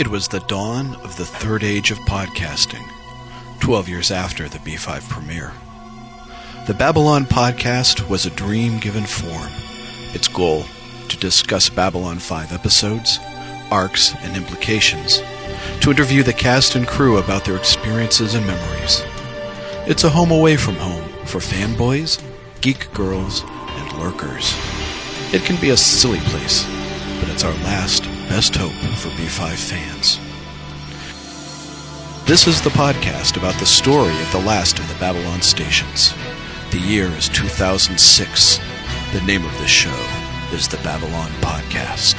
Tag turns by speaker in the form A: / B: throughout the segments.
A: It was the dawn of the third age of podcasting, 12 years after the B5 premiere. The Babylon Podcast was a dream given form. Its goal, to discuss Babylon 5 episodes, arcs, and implications, to interview the cast and crew about their experiences and memories. It's a home away from home for fanboys, geek girls, and lurkers. It can be a silly place, but it's our last best hope for B5 fans. This is the podcast about the story of the last of the Babylon stations. The year is 2006. The name of this show is the Babylon Podcast.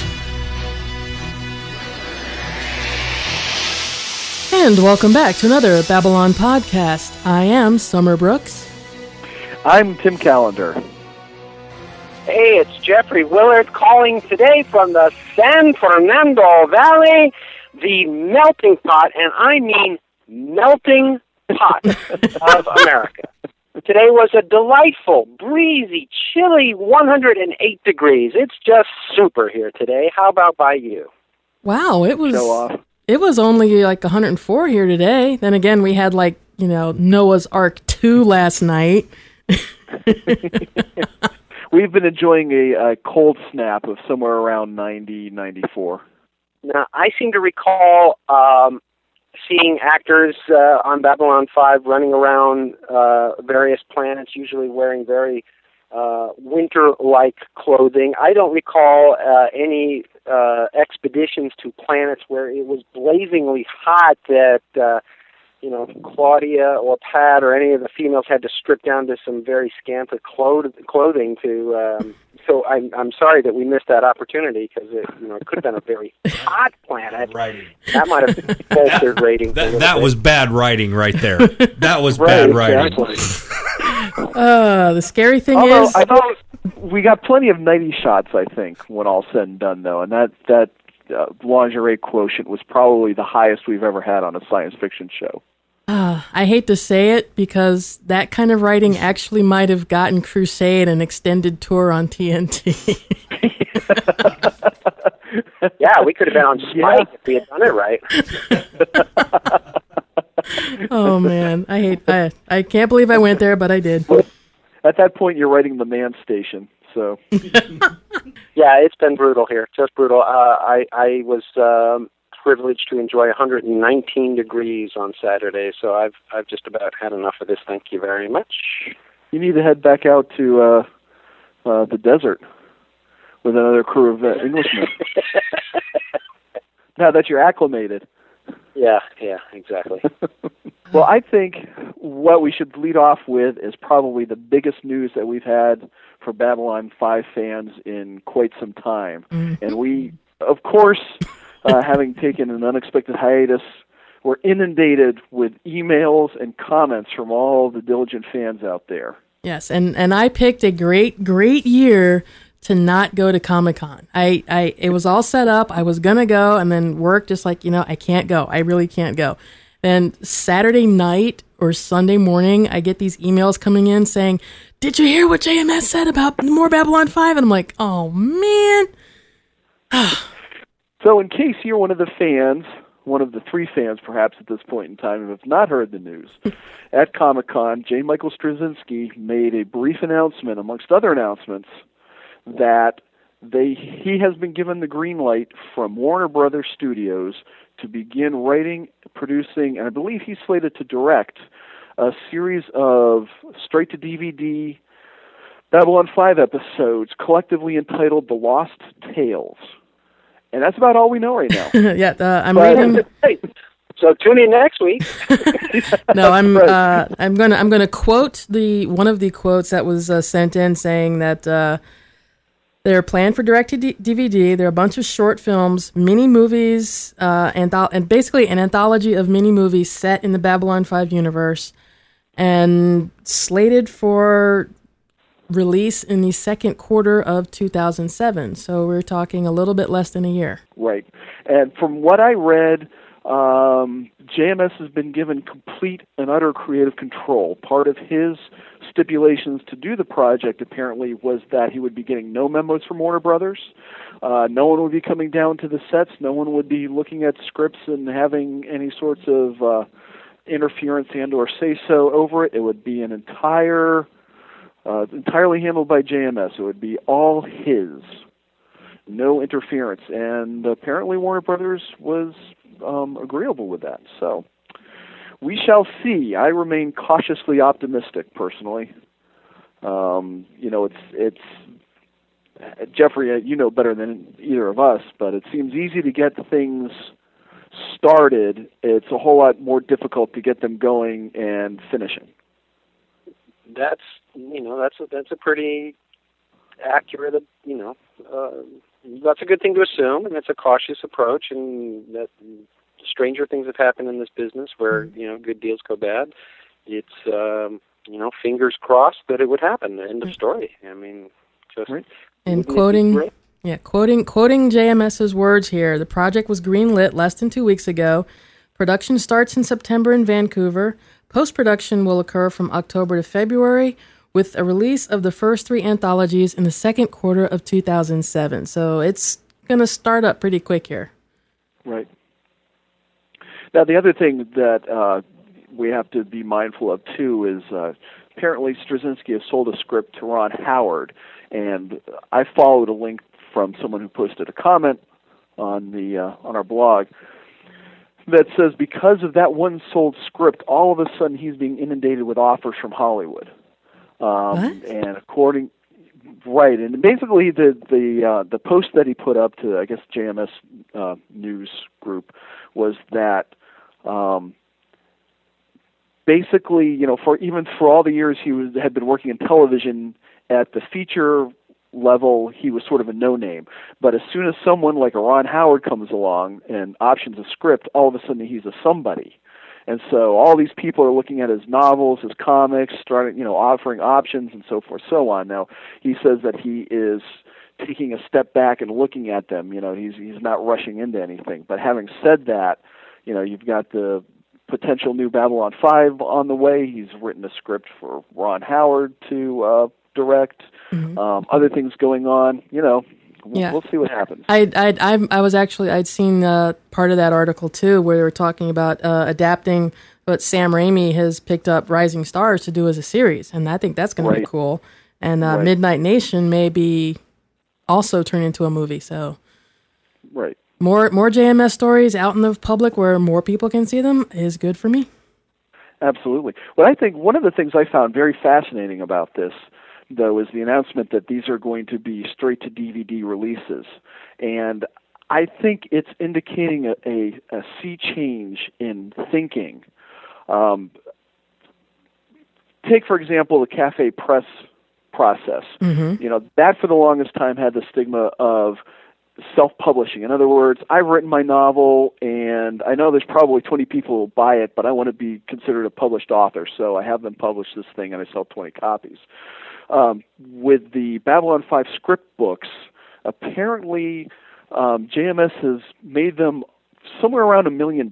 B: And welcome back to another Babylon Podcast. I am Summer Brooks.
C: I'm Tim Callender.
D: Hey, it's Jeffrey Willard calling today from the San Fernando Valley, the melting pot, and I mean melting pot of America. Today was a delightful, breezy, chilly 108 degrees. It's just super here today. How about by you?
B: Wow, it was
C: Show off.
B: It was only like 104 here today. Then again, we had Noah's Ark 2 last night.
C: We've been enjoying a cold snap of somewhere around 90, 94.
D: Now, I seem to recall seeing actors on Babylon 5 running around various planets, usually wearing very winter-like clothing. I don't recall any expeditions to planets where it was blazingly hot that Claudia or Pat or any of the females had to strip down to some very scant clothing to. So I'm sorry that we missed that opportunity because it could have been a very hot planet.
E: Writing.
D: That might have bolstered ratings.
E: That was bad writing right there. That was bad writing.
D: Exactly.
B: The scary thing
C: Although
B: is,
C: I thought we got plenty of 90 shots, I think, when all said and done, though, and that lingerie quotient was probably the highest we've ever had on a science fiction show.
B: I hate to say it because that kind of writing actually might have gotten Crusade an extended tour on TNT.
D: Yeah, we could have been on Spike if we had done it right.
B: Oh man, I can't believe I went there, but I did.
C: At that point, you're writing the Man Station, so.
D: Yeah, it's been brutal here, just brutal. I was privileged to enjoy 119 degrees on Saturday, so I've just about had enough of this. Thank you very much.
C: You need to head back out to the desert with another crew of Englishmen. Now that you're acclimated.
D: Yeah, exactly.
C: Well, I think what we should lead off with is probably the biggest news that we've had for Babylon 5 fans in quite some time. Mm-hmm. And we, of course, having taken an unexpected hiatus, we're inundated with emails and comments from all the diligent fans out there.
B: Yes, and I picked a great year to not go to Comic-Con. It was all set up. I was going to go, and then work just like, I can't go. I really can't go. Then Saturday night or Sunday morning, I get these emails coming in saying, "Did you hear what JMS said about more Babylon 5?" And I'm like, oh, man.
C: So in case you're one of the fans, one of the three fans perhaps at this point in time who have not heard the news, at Comic-Con, J. Michael Straczynski made a brief announcement, amongst other announcements, that he has been given the green light from Warner Brothers Studios to begin writing, producing, and I believe he's slated to direct a series of straight-to-DVD Babylon 5 episodes collectively entitled The Lost Tales. And that's about all we know right now.
B: I'm reading.
D: So tune in next week.
B: No, I'm gonna quote one of the quotes that was sent in saying that they're planned for direct-to-DVD. There are a bunch of short films, mini movies, and basically an anthology of mini movies set in the Babylon 5 universe, and slated for release in the second quarter of 2007. So we're talking a little bit less than a year.
C: Right. And from what I read JMS has been given complete and utter creative control. Part of his stipulations to do the project apparently was that he would be getting no memos from Warner Brothers. No one would be coming down to the sets. No one would be looking at scripts and having any sorts of interference and or say-so over it. It would be an entirely handled by JMS. It would be all his. No interference. And apparently Warner Brothers was agreeable with that. So we shall see. I remain cautiously optimistic, personally. It's Jeffrey, you know better than either of us, but it seems easy to get things started. It's a whole lot more difficult to get them going and finishing.
D: That's a pretty accurate, that's a good thing to assume, and it's a cautious approach, and that stranger things have happened in this business where, good deals go bad. It's, fingers crossed that it would happen. End of story. I mean, just...
C: Right.
B: And quoting JMS's words here, the project was greenlit less than 2 weeks ago. Production starts in September in Vancouver. Post-production will occur from October to February, with a release of the first 3 anthologies in the second quarter of 2007. So it's going to start up pretty quick here.
C: Right. Now, the other thing that we have to be mindful of, too, is apparently Straczynski has sold a script to Ron Howard, and I followed a link from someone who posted a comment on our blog that says because of that one sold script, all of a sudden he's being inundated with offers from Hollywood. And and basically the post that he put up to, I guess, JMS News Group was that basically, for all the years he had been working in television, at the feature level he was sort of a no-name. But as soon as someone like a Ron Howard comes along and options a script, all of a sudden he's a somebody. And so all these people are looking at his novels, his comics, starting, offering options and so forth, so on. Now, he says that he is taking a step back and looking at them. He's not rushing into anything. But having said that, you've got the potential new Babylon 5 on the way. He's written a script for Ron Howard to direct. Mm-hmm. Other things going on. We'll see what happens.
B: I'd seen part of that article too, where they were talking about adapting what Sam Raimi has picked up Rising Stars to do as a series, and I think that's going to be cool. And Midnight Nation may be also turned into a movie. So, more JMS stories out in the public where more people can see them is good for me.
C: Absolutely. Well, I think one of the things I found very fascinating about this, though, is the announcement that these are going to be straight-to-DVD releases. And I think it's indicating a sea change in thinking. Take, for example, the Cafe Press process. Mm-hmm. That for the longest time had the stigma of self-publishing. In other words, I've written my novel, and I know there's probably 20 people who will buy it, but I want to be considered a published author, so I have them publish this thing, and I sell 20 copies. With the Babylon 5 script books, apparently JMS has made them somewhere around $1 million,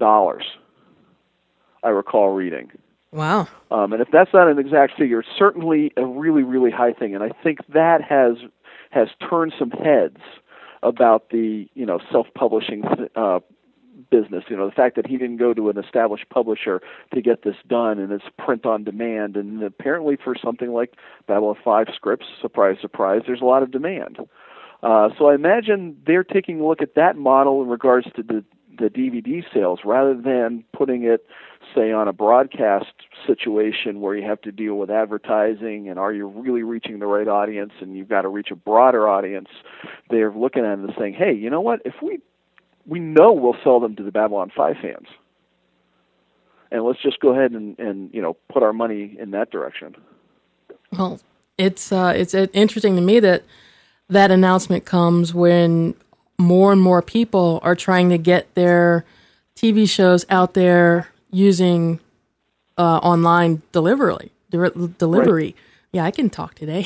C: I recall reading.
B: Wow.
C: And if that's not an exact figure, it's certainly a really, really high thing. And I think that has turned some heads about the self-publishing business. The fact that he didn't go to an established publisher to get this done, and it's print on demand. And apparently for something like Babylon 5 scripts, surprise, surprise, there's a lot of demand. So I imagine they're taking a look at that model in regards to the DVD sales, rather than putting it, say, on a broadcast situation where you have to deal with advertising and are you really reaching the right audience, and you've got to reach a broader audience. They're looking at it and saying, hey, you know what, if we know we'll sell them to the Babylon 5 fans, and let's just go ahead and put our money in that direction.
B: Well, it's interesting to me that announcement comes when more and more people are trying to get their TV shows out there using online delivery. Right. Yeah, I can talk today.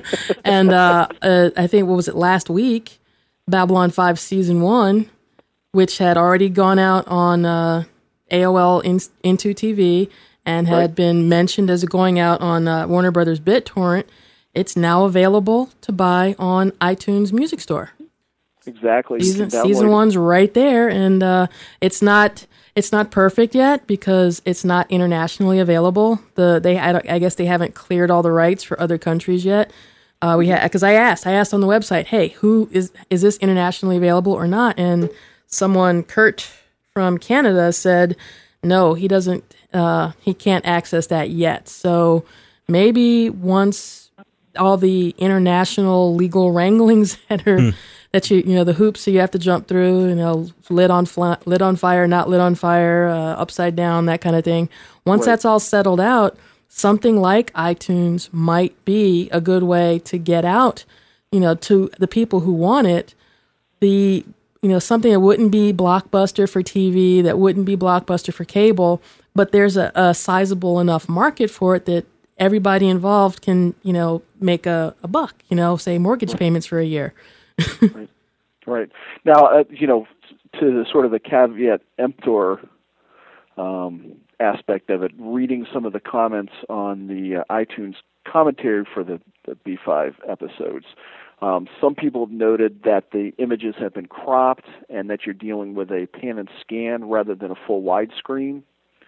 B: And I think, what was it, last week, Babylon 5 Season 1 which had already gone out on AOL Into TV and had been mentioned as going out on Warner Brothers BitTorrent, it's now available to buy on iTunes Music Store.
C: Exactly.
B: Season one's right there, and it's not perfect yet because it's not internationally available. I guess they haven't cleared all the rights for other countries yet. Because I asked on the website, hey, who is this internationally available or not? And someone, Kurt from Canada, said no, he doesn't. He can't access that yet. So maybe once all the international legal wranglings that are the hoops that you have to jump through, lit on fire, not lit on fire, upside down, that kind of thing. Once that's all settled out, something like iTunes might be a good way to get out, to the people who want it. Something that wouldn't be Blockbuster for TV, that wouldn't be Blockbuster for cable, but there's a sizable enough market for it that everybody involved can, make a buck, say mortgage payments for a year.
C: Right. Now, to the sort of the caveat emptor aspect of it, reading some of the comments on the iTunes commentary for the B5 episodes, some people noted that the images have been cropped and that you're dealing with a pan and scan rather than a full widescreen.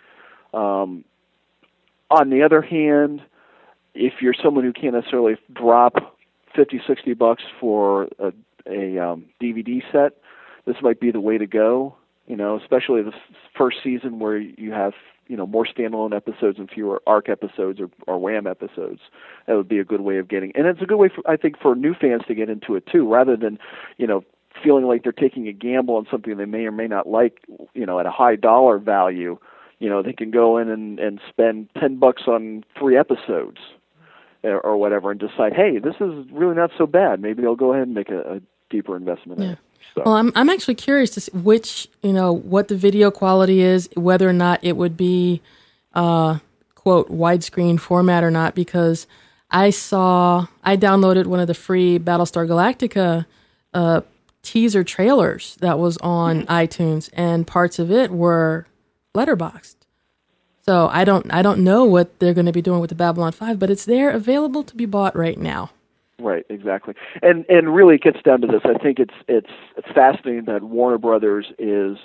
C: On the other hand, if you're someone who can't necessarily drop $50-$60 for a DVD set, this might be the way to go, especially the first season where you have, more standalone episodes and fewer ARC episodes or Wham episodes. That would be a good way of getting, and it's a good way, I think, for new fans to get into it too, rather than, feeling like they're taking a gamble on something they may or may not like, at a high dollar value. They can go in and spend $10 on 3 episodes or whatever and decide, hey, this is really not so bad. Maybe they'll go ahead and make a deeper investment in it. So.
B: Well, I'm actually curious to see which, what the video quality is, whether or not it would be, quote, widescreen format or not, because I downloaded one of the free Battlestar Galactica teaser trailers that was on iTunes, and parts of it were letterboxed. So I don't know what they're going to be doing with the Babylon 5, but it's there, available to be bought right now. Right,
C: exactly, and really it gets down to this. I think it's fascinating that Warner Brothers is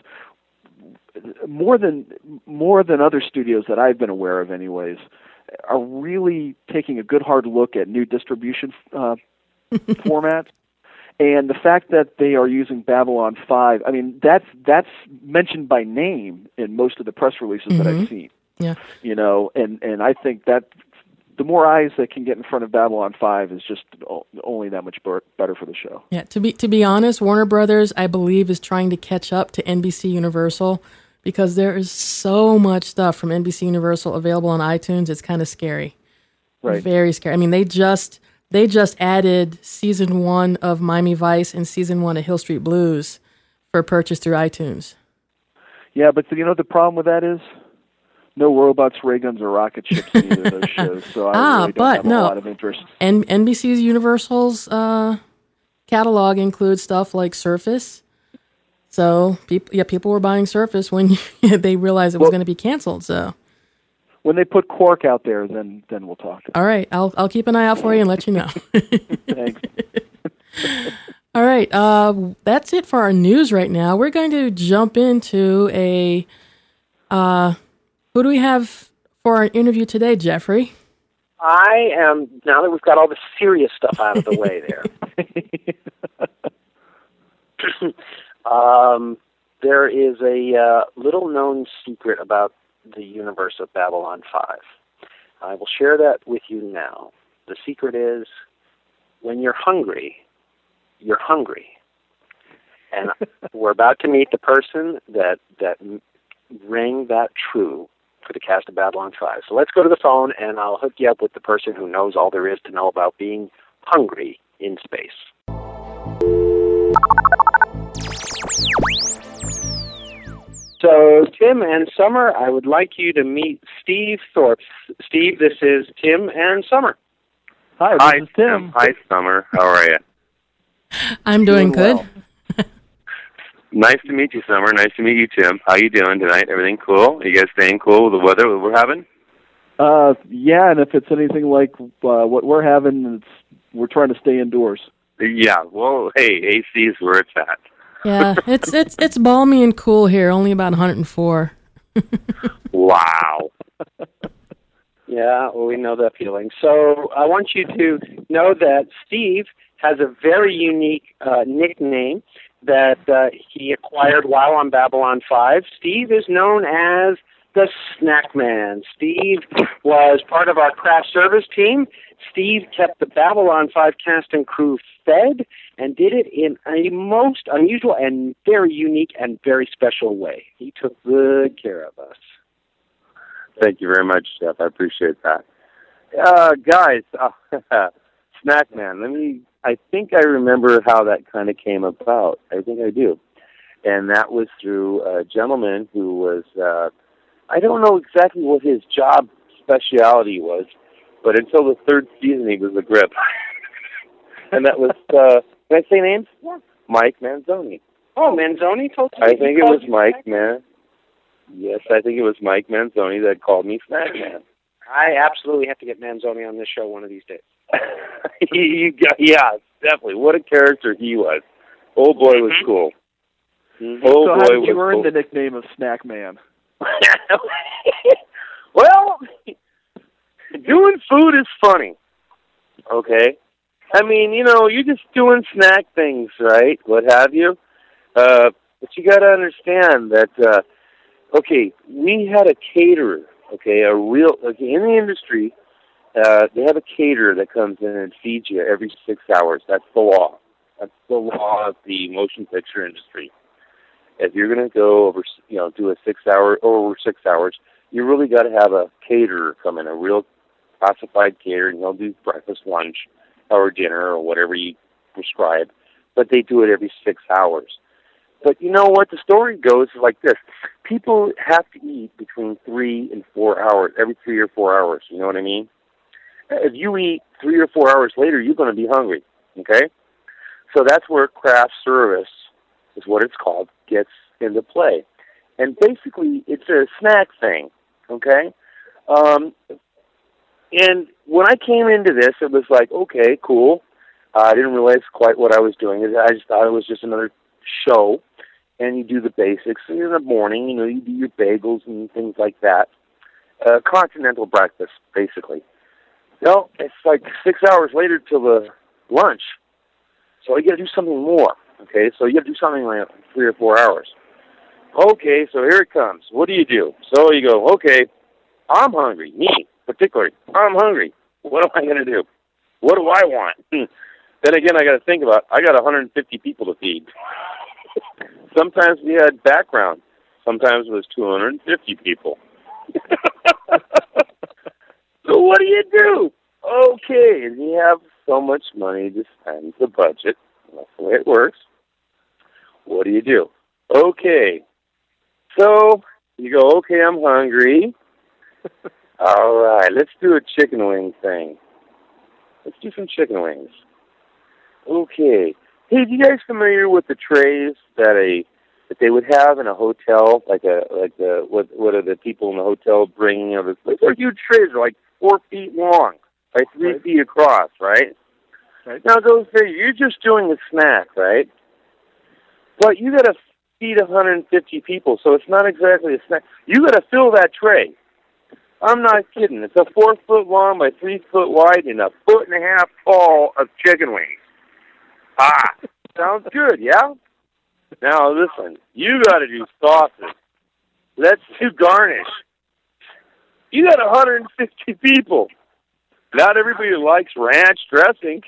C: more than other studios that I've been aware of, anyways, are really taking a good hard look at new distribution formats, and the fact that they are using Babylon 5. I mean, that's mentioned by name in most of the press releases that I've seen.
B: Yeah,
C: and I think that the more eyes that can get in front of Babylon 5 is just only that much better for the show.
B: Yeah, to be honest, Warner Brothers, I believe, is trying to catch up to NBC Universal because there is so much stuff from NBC Universal available on iTunes. It's kind of scary.
C: Right.
B: Very scary. I mean, they just added season 1 of Miami Vice and season 1 of Hill Street Blues for purchase through iTunes.
C: Yeah, but the problem with that is no robots, ray guns, or rocket ships in either of those shows, so I really don't have a lot of interest.
B: And NBC's Universal's catalog includes stuff like Surface. So people were buying Surface when they realized it was going to be canceled. So
C: when they put Quark out there, then we'll talk.
B: All right, I'll keep an eye out for you and let you know.
C: Thanks.
B: All right, that's it for our news right now. We're going to jump into a. Who do we have for our interview today, Jeffrey?
D: I am, now that we've got all the serious stuff out of the way there. There is a little-known secret about the universe of Babylon 5. I will share that with you now. The secret is, when you're hungry, you're hungry. And we're about to meet the person that rang that true for the cast of Babylon 5. So let's go to the phone, and I'll hook you up with the person who knows all there is to know about being hungry in space. So, Tim and Summer, I would like you to meet Steve Thorpe. Steve, this is Tim and Summer.
C: Hi, this is Tim.
F: Hi, Summer. How are you?
B: I'm doing good.
C: Well.
F: Nice to meet you, Summer. Nice to meet you, Tim. How you doing tonight? Everything cool? Are you guys staying cool with the weather that we're having?
C: Yeah, and if it's anything like what we're having, we're trying to stay indoors.
F: Yeah. Well, hey, AC is where it's at.
B: Yeah, it's balmy and cool here. Only about 104.
F: Wow.
D: Yeah, well, we know that feeling. So I want you to know that Steve has a very unique nickname that he acquired while on Babylon 5. Steve is known as the Snack Man. Steve was part of our craft service team. Steve kept the Babylon 5 cast and crew fed and did it in a most unusual and very unique and very special way. He took good care of us.
F: Thank you very much, Jeff. I appreciate that. Guys, Snack Man, I think I remember how that kind of came about. I think I do. And that was through a gentleman who was, I don't know exactly what his job specialty was, but until the third season he was a grip. And that was, can I say names? Yeah. Mike Manzoni.
D: Oh, Manzoni told you?
F: I think it was Mike, man. Yes, I think it was Mike Manzoni that called me Snack Man.
D: I absolutely have to get Manzoni on this show one of these days.
F: Yeah, definitely. What a character he was. Old boy was cool.
C: Mm-hmm. So how did you earn the nickname of Snack Man?
F: Well, doing food is funny, okay? I mean, you're just doing snack things, right? What have you? But you got to understand that, okay, we had a caterer, okay, in the industry, they have a caterer that comes in and feeds you every 6 hours. That's the law. That's the law of the motion picture industry. If you're going to go over, do a 6 hour, over 6 hours, you really got to have a caterer come in, a real classified caterer, and they'll do breakfast, lunch, or dinner, or whatever you prescribe. But they do it every 6 hours. But you know what? The story goes like this. People have to eat between 3 and 4 hours, every 3 or 4 hours. You know what I mean? If you eat 3 or 4 hours later, you're going to be hungry, okay? So that's where craft service, is what it's called, gets into play. And basically, it's a snack thing, okay? And when I came into this, it was like, okay, cool. I didn't realize quite what I was doing. I just thought it was just another show, and you do the basics. And in the morning, you do your bagels and things like that. Continental breakfast, basically. Well, it's like 6 hours later till the lunch, so you got to do something more. Okay, so you got to do something like 3 or 4 hours. Okay, so here it comes. What do you do? So you go, okay, I'm hungry. Me, particularly, I'm hungry. What am I going to do? What do I want? Then again, I got to think about, I got 150 people to feed. Sometimes we had background. Sometimes it was 250 people. So what do? Okay, and you have so much money to spend, the budget. That's the way it works. What do? Okay. So you go, okay, I'm hungry. All right, let's do a chicken wing thing. Let's do some chicken wings. Okay. Hey, are you guys familiar with the trays that they would have in a hotel, what are the people in the hotel bringing? They're huge trays, they're like 4 feet long by 3 feet across, right?
C: Right.
F: Now those days, you're just doing a snack, right? But you got to feed 150 people, so it's not exactly a snack. You got to fill that tray. I'm not kidding. It's a 4 foot long by 3 foot wide and a 1.5 foot tall of chicken wings. Sounds good, yeah? Now listen, you got to do sauces. Let's do garnish. You got 150 people. Not everybody likes ranch dressing.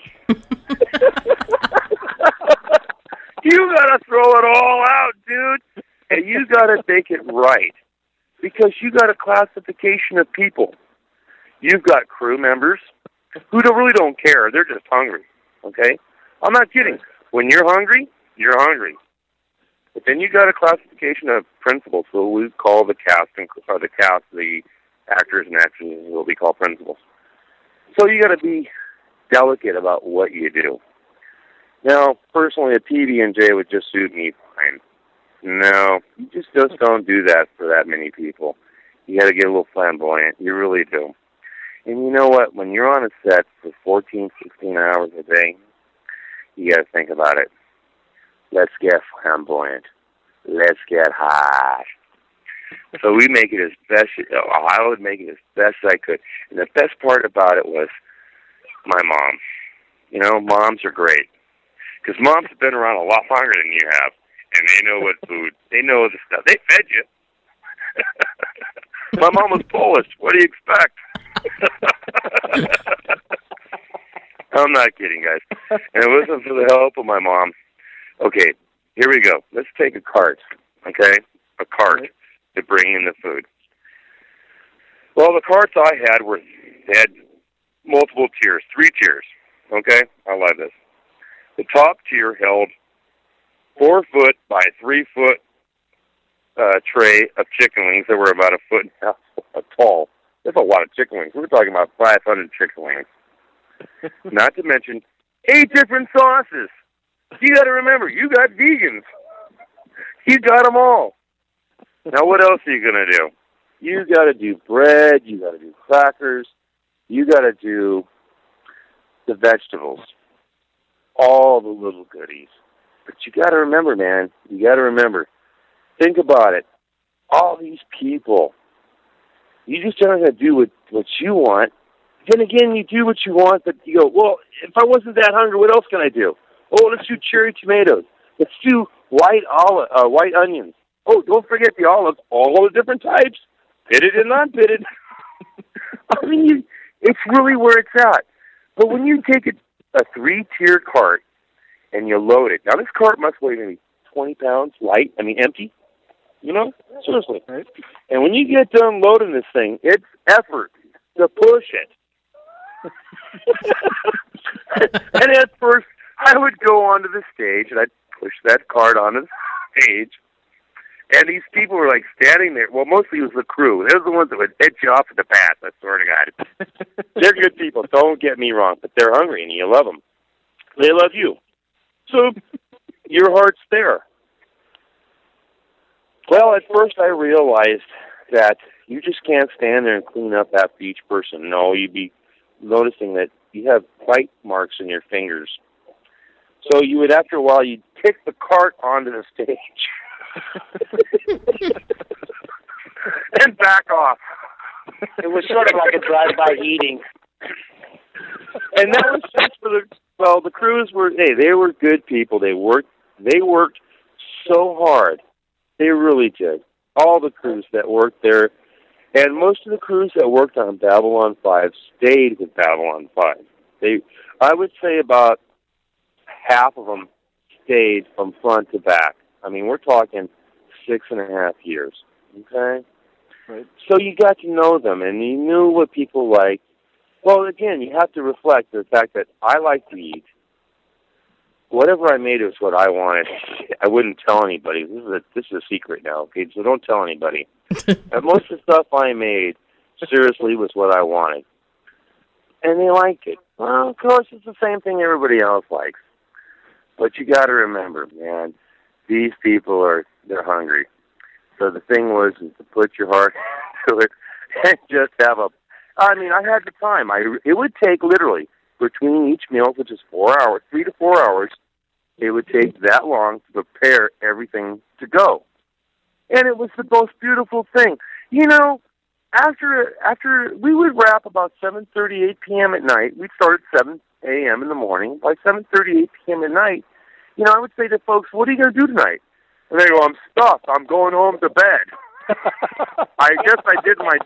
F: You got to throw it all out, dude. And you got to make it right. Because you got a classification of people. You've got crew members who really don't care. They're just hungry, okay? I'm not kidding. When you're hungry, you're hungry. But then you got a classification of principals, who we call the actors and actresses, what we call principals. So you got to be delicate about what you do. Now, personally, a PB&J would just suit me fine. No, you just don't do that for that many people. You got to get a little flamboyant. You really do. And you know what? When you're on a set for 14, 16 hours a day, you got to think about it. Let's get flamboyant. Let's get hot. So we make it as best. I would make it as best I could. And the best part about it was my mom. You know, moms are great. Because moms have been around a lot longer than you have. And they know what food. They know the stuff. They fed you. My mom was Polish. What do you expect? I'm not kidding, guys. And it wasn't for the help of my mom. Okay, here we go. Let's take a cart, okay? A cart to bring in the food. Well, the carts I had multiple tiers, 3 tiers, okay? I love this. The top tier held 4-foot by 3-foot tray of chicken wings that were about 1.5 foot tall. That's a lot of chicken wings. We're talking about 500 chicken wings. Not to mention 8 different sauces. You got to remember, you got vegans. You got them all. Now, what else are you going to do? You got to do bread. You got to do crackers. You got to do the vegetables. All the little goodies. But you got to remember, man. You got to remember. Think about it. All these people. You just don't have to do what you want. Then again, you do what you want, but you go, well, if I wasn't that hungry, what else can I do? Oh, let's do cherry tomatoes. Let's do white onions. Oh, don't forget the olives, all the different types, pitted and non-pitted. I mean, it's really where it's at. But when you take a 3-tier cart and you load it, now this cart must weigh maybe 20 pounds, light, empty. You know? Seriously. Right. And when you get done loading this thing, it's effort to push it. And at first, I would go onto the stage, and I'd push that cart onto the stage, and these people were, like, standing there. Well, mostly it was the crew. They were the ones that would hit you off at the pass, I swear to God. They're good people, don't get me wrong, but they're hungry, and you love them. They love you. So your heart's there. Well, at first I realized that you just can't stand there and clean up after each person. No, you'd be noticing that you have bite marks in your fingers. So you would, after a while, you'd kick the cart onto the stage and back off.
D: It was sort of like a drive-by eating.
F: And that was just for the crews were, they were good people. They worked so hard. They really did. All the crews that worked there, and most of the crews that worked on Babylon 5 stayed with Babylon 5. I would say about half of them stayed from front to back. I mean, we're talking 6.5 years, okay? Right. So you got to know them, and you knew what people liked. Well, again, you have to reflect the fact that I like to eat. Whatever I made was what I wanted. I wouldn't tell anybody. This is a secret now, okay? So don't tell anybody. Most of the stuff I made, seriously, was what I wanted. And they liked it. Well, of course, it's the same thing everybody else likes. But you got to remember, man, these people they're hungry. So the thing was is to put your heart to it and just have I had the time. It would take literally between each meal, which is 4 hours, 3 to 4 hours, it would take that long to prepare everything to go. And it was the most beautiful thing. You know, after we would wrap about 7:30, 8 p.m. at night. We'd start at 7 a.m. in the morning. By 7:30, 8 p.m. at night, you know, I would say to folks, what are you going to do tonight? And they go, I'm stuffed. I'm going home to bed. I guess I did my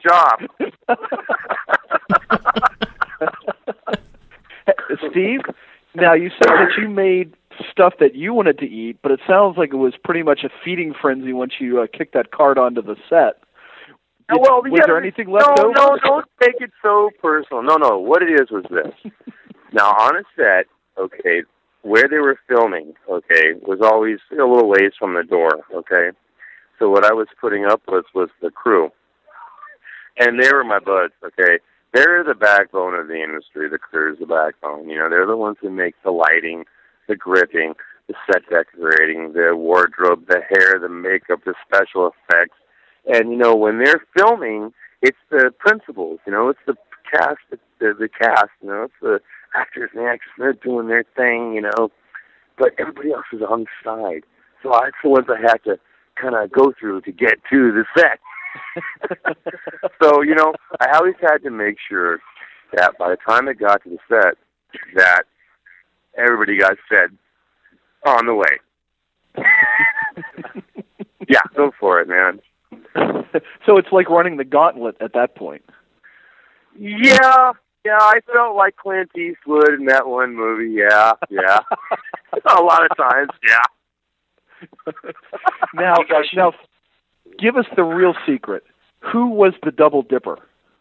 F: job.
C: Steve, now you said that you made stuff that you wanted to eat, but it sounds like it was pretty much a feeding frenzy once you kicked that cart onto the set. Was there anything left over?
F: No, don't take it so personal. No, what it is was this. Now, on a set, okay, where they were filming, okay, was always a little ways from the door, okay? So what I was putting up with was the crew. And they were my buds, okay? They're the backbone of the industry. The crew's the backbone. You know, they're the ones who make the lighting, the gripping, the set decorating, the wardrobe, the hair, the makeup, the special effects. And, you know, when they're filming, it's the principals, you know, it's the cast, the cast, you know, it's the actors and the actresses, they're doing their thing, you know, but everybody else is on the side. So that's the ones I had to kind of go through to get to the set. So, you know, I always had to make sure that by the time it got to the set, that everybody got fed on the way. Yeah, go for it, man.
C: So it's like running the gauntlet at that point.
F: Yeah, I felt like Clint Eastwood in that one movie. Yeah. A lot of times, yeah.
C: Now, give us the real secret. Who was the double dipper?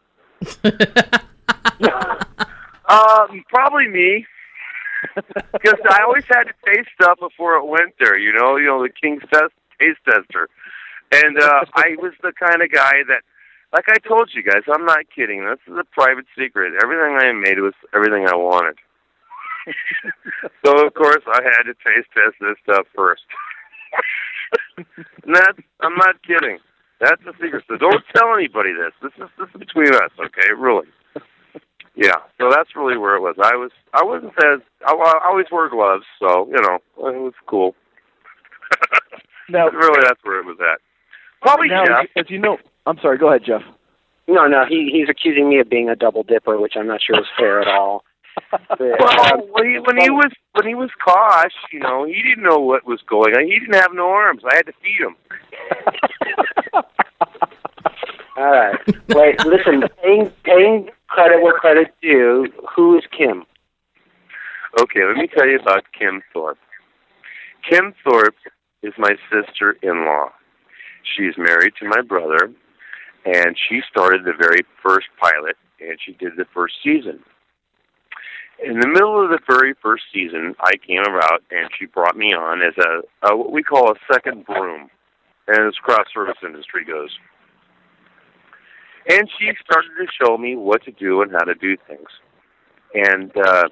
F: Probably me. Because I always had to taste stuff before it went there, you know, the King's taste tester. And I was the kind of guy that, like I told you guys, I'm not kidding. This is a private secret. Everything I made was everything I wanted. So, of course, I had to taste test this stuff first. And I'm not kidding. That's the secret. So don't tell anybody this. This is between us, okay? Really. Yeah. So that's really where it was. I always wore gloves, so you know it was cool.
C: Now,
F: really, that's where it was at. Probably
C: now,
F: Jeff.
C: as you know, I'm sorry. Go ahead, Jeff.
D: No, he's accusing me of being a double dipper, which I'm not sure is fair at all.
F: Well, when he was Kosh, you know, he didn't know what was going on. He didn't have no arms. I had to feed him.
D: All right. Wait, listen, paying credit where credit's due, who is Kim?
F: Okay, let me tell you about Kim Thorpe. Kim Thorpe is my sister-in-law. She's married to my brother, and she started the very first pilot, and she did the first season. In the middle of the very first season, I came about, and she brought me on as a what we call a second broom, as craft service industry goes. And she started to show me what to do and how to do things. And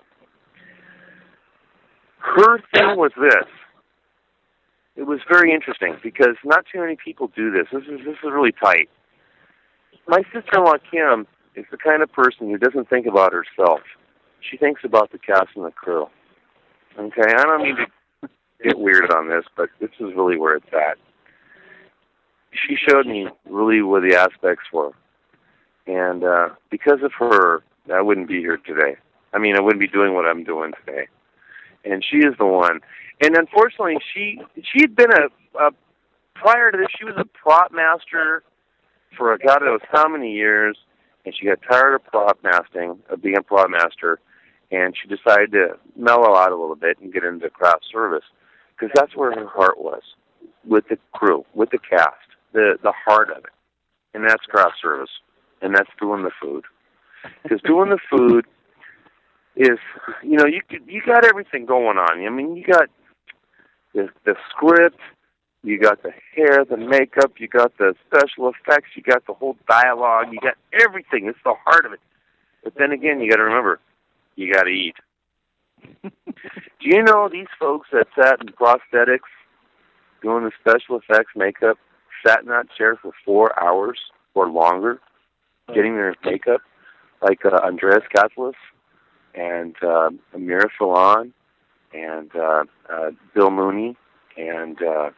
F: her thing was this. It was very interesting because not too many people do this. This is really tight. My sister-in-law, Kim, is the kind of person who doesn't think about herself. She thinks about the cast and the crew. Okay? I don't mean to get weird on this, but this is really where it's at. She showed me really what the aspects were. And because of her, I wouldn't be here today. I mean, I wouldn't be doing what I'm doing today. And she is the one. And unfortunately, she had been prior to this, she was a prop master for God knows how many years, and she got tired of being a prop master, and she decided to mellow out a little bit and get into craft service, because that's where her heart was, with the crew, with the cast, the heart of it. And that's craft service. And that's doing the food. Because doing the food is, you know, you got everything going on. I mean, you got the script, you got the hair, the makeup, you got the special effects, you got the whole dialogue, you got everything. It's the heart of it. But then again, you got to remember, you got to eat. Do you know these folks that sat in prosthetics doing the special effects makeup sat in that chair for 4 hours or longer? Getting their makeup, like Andreas Katsulas and Amira Fallon and Bill Mooney and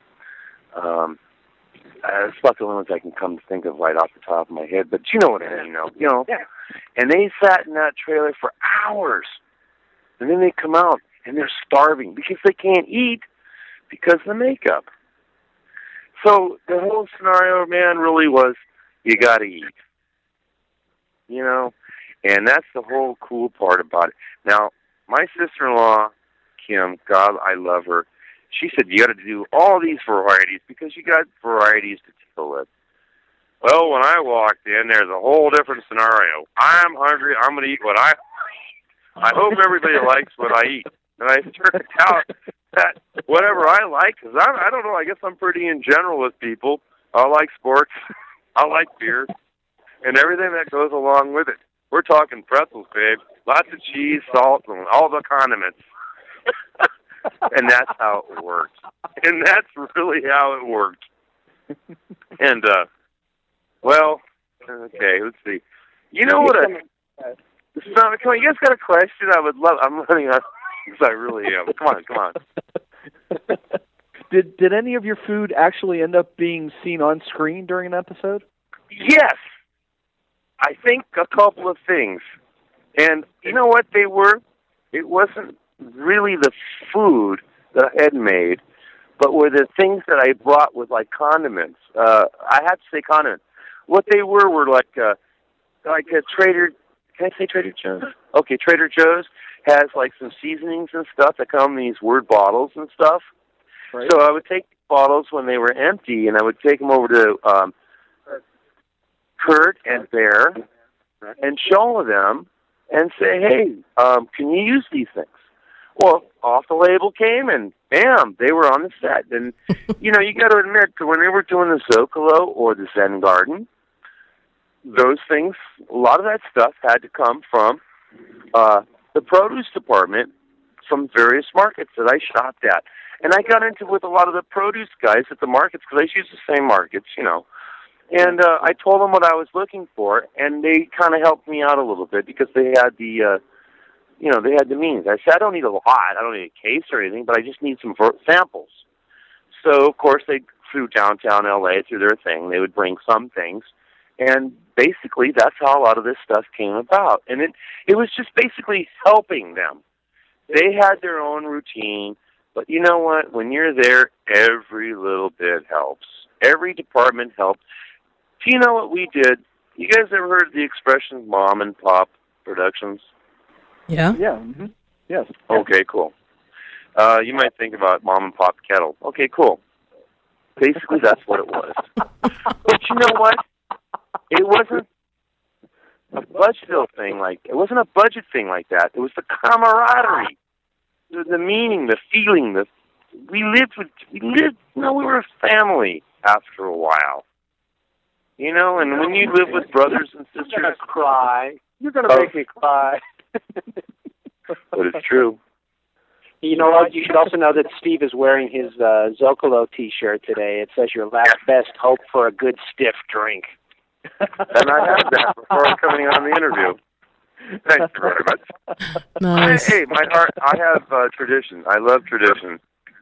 F: it's about the only ones I can come to think of right off the top of my head, but you know what I mean, you know. Yeah. And they sat in that trailer for hours, and then they come out and they're starving because they can't eat because of the makeup. So the whole scenario, man, really was you got to eat. You know, and that's the whole cool part about it. Now, my sister-in-law, Kim, God, I love her. She said, you got to do all these varieties because you got varieties to deal with. Well, when I walked in, there's a whole different scenario. I'm hungry. I'm going to eat what I hope everybody likes what I eat. And I turned out that whatever I like, because I don't know, I guess I'm pretty in general with people. I like sports. I like beer. And everything that goes along with it. We're talking pretzels, babe. Lots of cheese, salt, and all the condiments. And that's how it worked. And that's really how it worked. And, well, okay, let's see. You know what? You guys got a question? I would love. I'm running out because I really am. Come on.
C: Did any of your food actually end up being seen on screen during an episode?
F: Yes. I think a couple of things. And you know what they were? It wasn't really the food that I had made, but were the things that I brought with, like, condiments. I have to say condiments. What they were like a Trader... Can I say Trader Joe's? Okay, Trader Joe's has, like, some seasonings and stuff that come in these word bottles and stuff. Right. So I would take bottles when they were empty, and I would take them over to Kurt and Bear and show them and say, hey, can you use these things? Well, off the label came, and bam, they were on the set. And, you know, you got to admit, when they were doing the Zocalo or the Zen Garden, those things, a lot of that stuff had to come from the produce department from various markets that I shopped at. And I got into with a lot of the produce guys at the markets because I use the same markets, you know. And I told them what I was looking for, and they kind of helped me out a little bit because they had the, they had the means. I said, I don't need a lot. I don't need a case or anything, but I just need some samples. So, of course, they flew downtown L.A. through their thing. They would bring some things. And basically, that's how a lot of this stuff came about. And it was just basically helping them. They had their own routine, but you know what? When you're there, every little bit helps. Every department helped. Do you know what we did? You guys ever heard the expression mom and pop productions?
B: Yeah.
C: Yeah. Mm-hmm. Yes.
F: Okay, cool. You might think about mom and pop kettle. Okay, cool. Basically, that's what it was. But you know what? It wasn't a budget thing it wasn't a budget thing like that. It was the camaraderie, the meaning, the feeling. We were a family after a while. You know, and when you live with brothers and sisters,
D: you're gonna cry. You're gonna make me cry.
F: But it's true.
D: You know what? You should also know that Steve is wearing his Zocalo T-shirt today. It says your last best hope for a good stiff drink.
F: And I had that before coming on the interview. Thank you very much.
B: Nice.
F: Hey, my heart. I have tradition. I love tradition.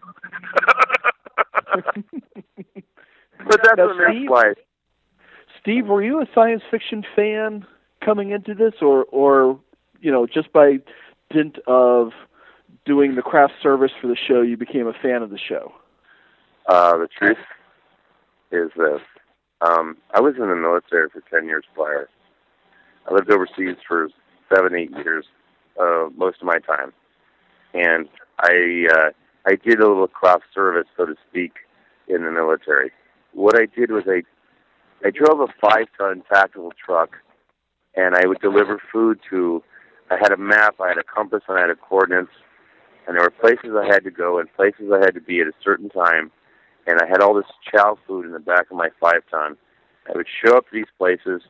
F: But that's
C: now,
F: what makes life.
C: Steve, were you a science fiction fan coming into this, or just by dint of doing the craft service for the show, you became a fan of the show?
F: The truth is this. I was in the military for 10 years prior. I lived overseas for 7-8 years, most of my time. And I did a little craft service, so to speak, in the military. What I did was I drove a 5-ton tactical truck, and I would deliver food to, I had a map, I had a compass, and I had a coordinates, and there were places I had to go and places I had to be at a certain time, and I had all this chow food in the back of my 5-ton. I would show up to these places.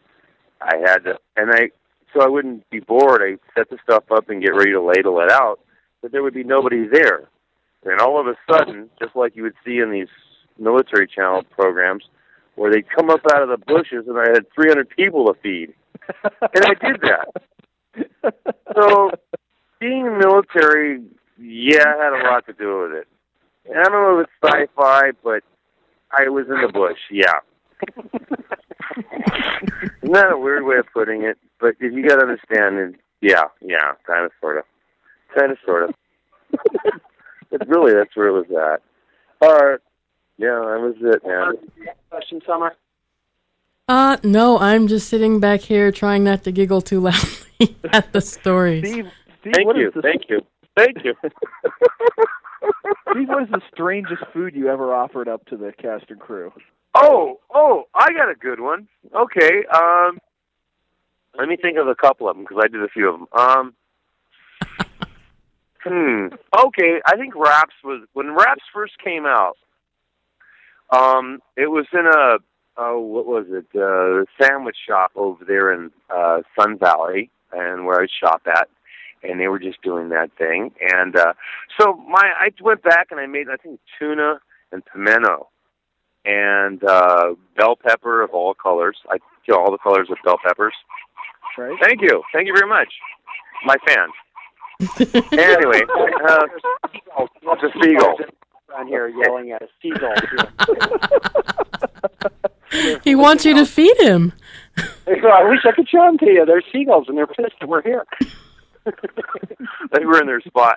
F: So I wouldn't be bored. I'd set the stuff up and get ready to ladle it out, but there would be nobody there. And all of a sudden, just like you would see in these military channel programs, where they'd come up out of the bushes and I had 300 people to feed. And I did that. So being in the military, had a lot to do with it. And I don't know if it's sci-fi, but I was in the bush, yeah. Isn't that a weird way of putting it? But if you got to understand it, kind of, sort of. But really, that's where it was at. All right. Yeah, that was it, man.
D: Question, Summer?
B: No, I'm just sitting back here trying not to giggle too loudly at the stories.
C: Steve,
F: Thank you. Steve,
C: what is the strangest food you ever offered up to the cast and crew?
F: Oh, I got a good one. Okay, let me think of a couple of them, because I did a few of them. Okay, I think Wraps when Wraps first came out, it was in a sandwich shop over there in Sun Valley, and where I shop at. and they were just doing that thing. And so I went back and I made, I think, tuna and pimento and bell pepper of all colors. I kill all the colors of bell peppers.
C: Right.
F: Thank you very much, my fans. Anyway, the seagull
D: around here yelling at a seagull.
B: He wants you to feed him.
D: I wish I could show them to you. They're seagulls, and they're pissed that we're here.
F: They were in their spot.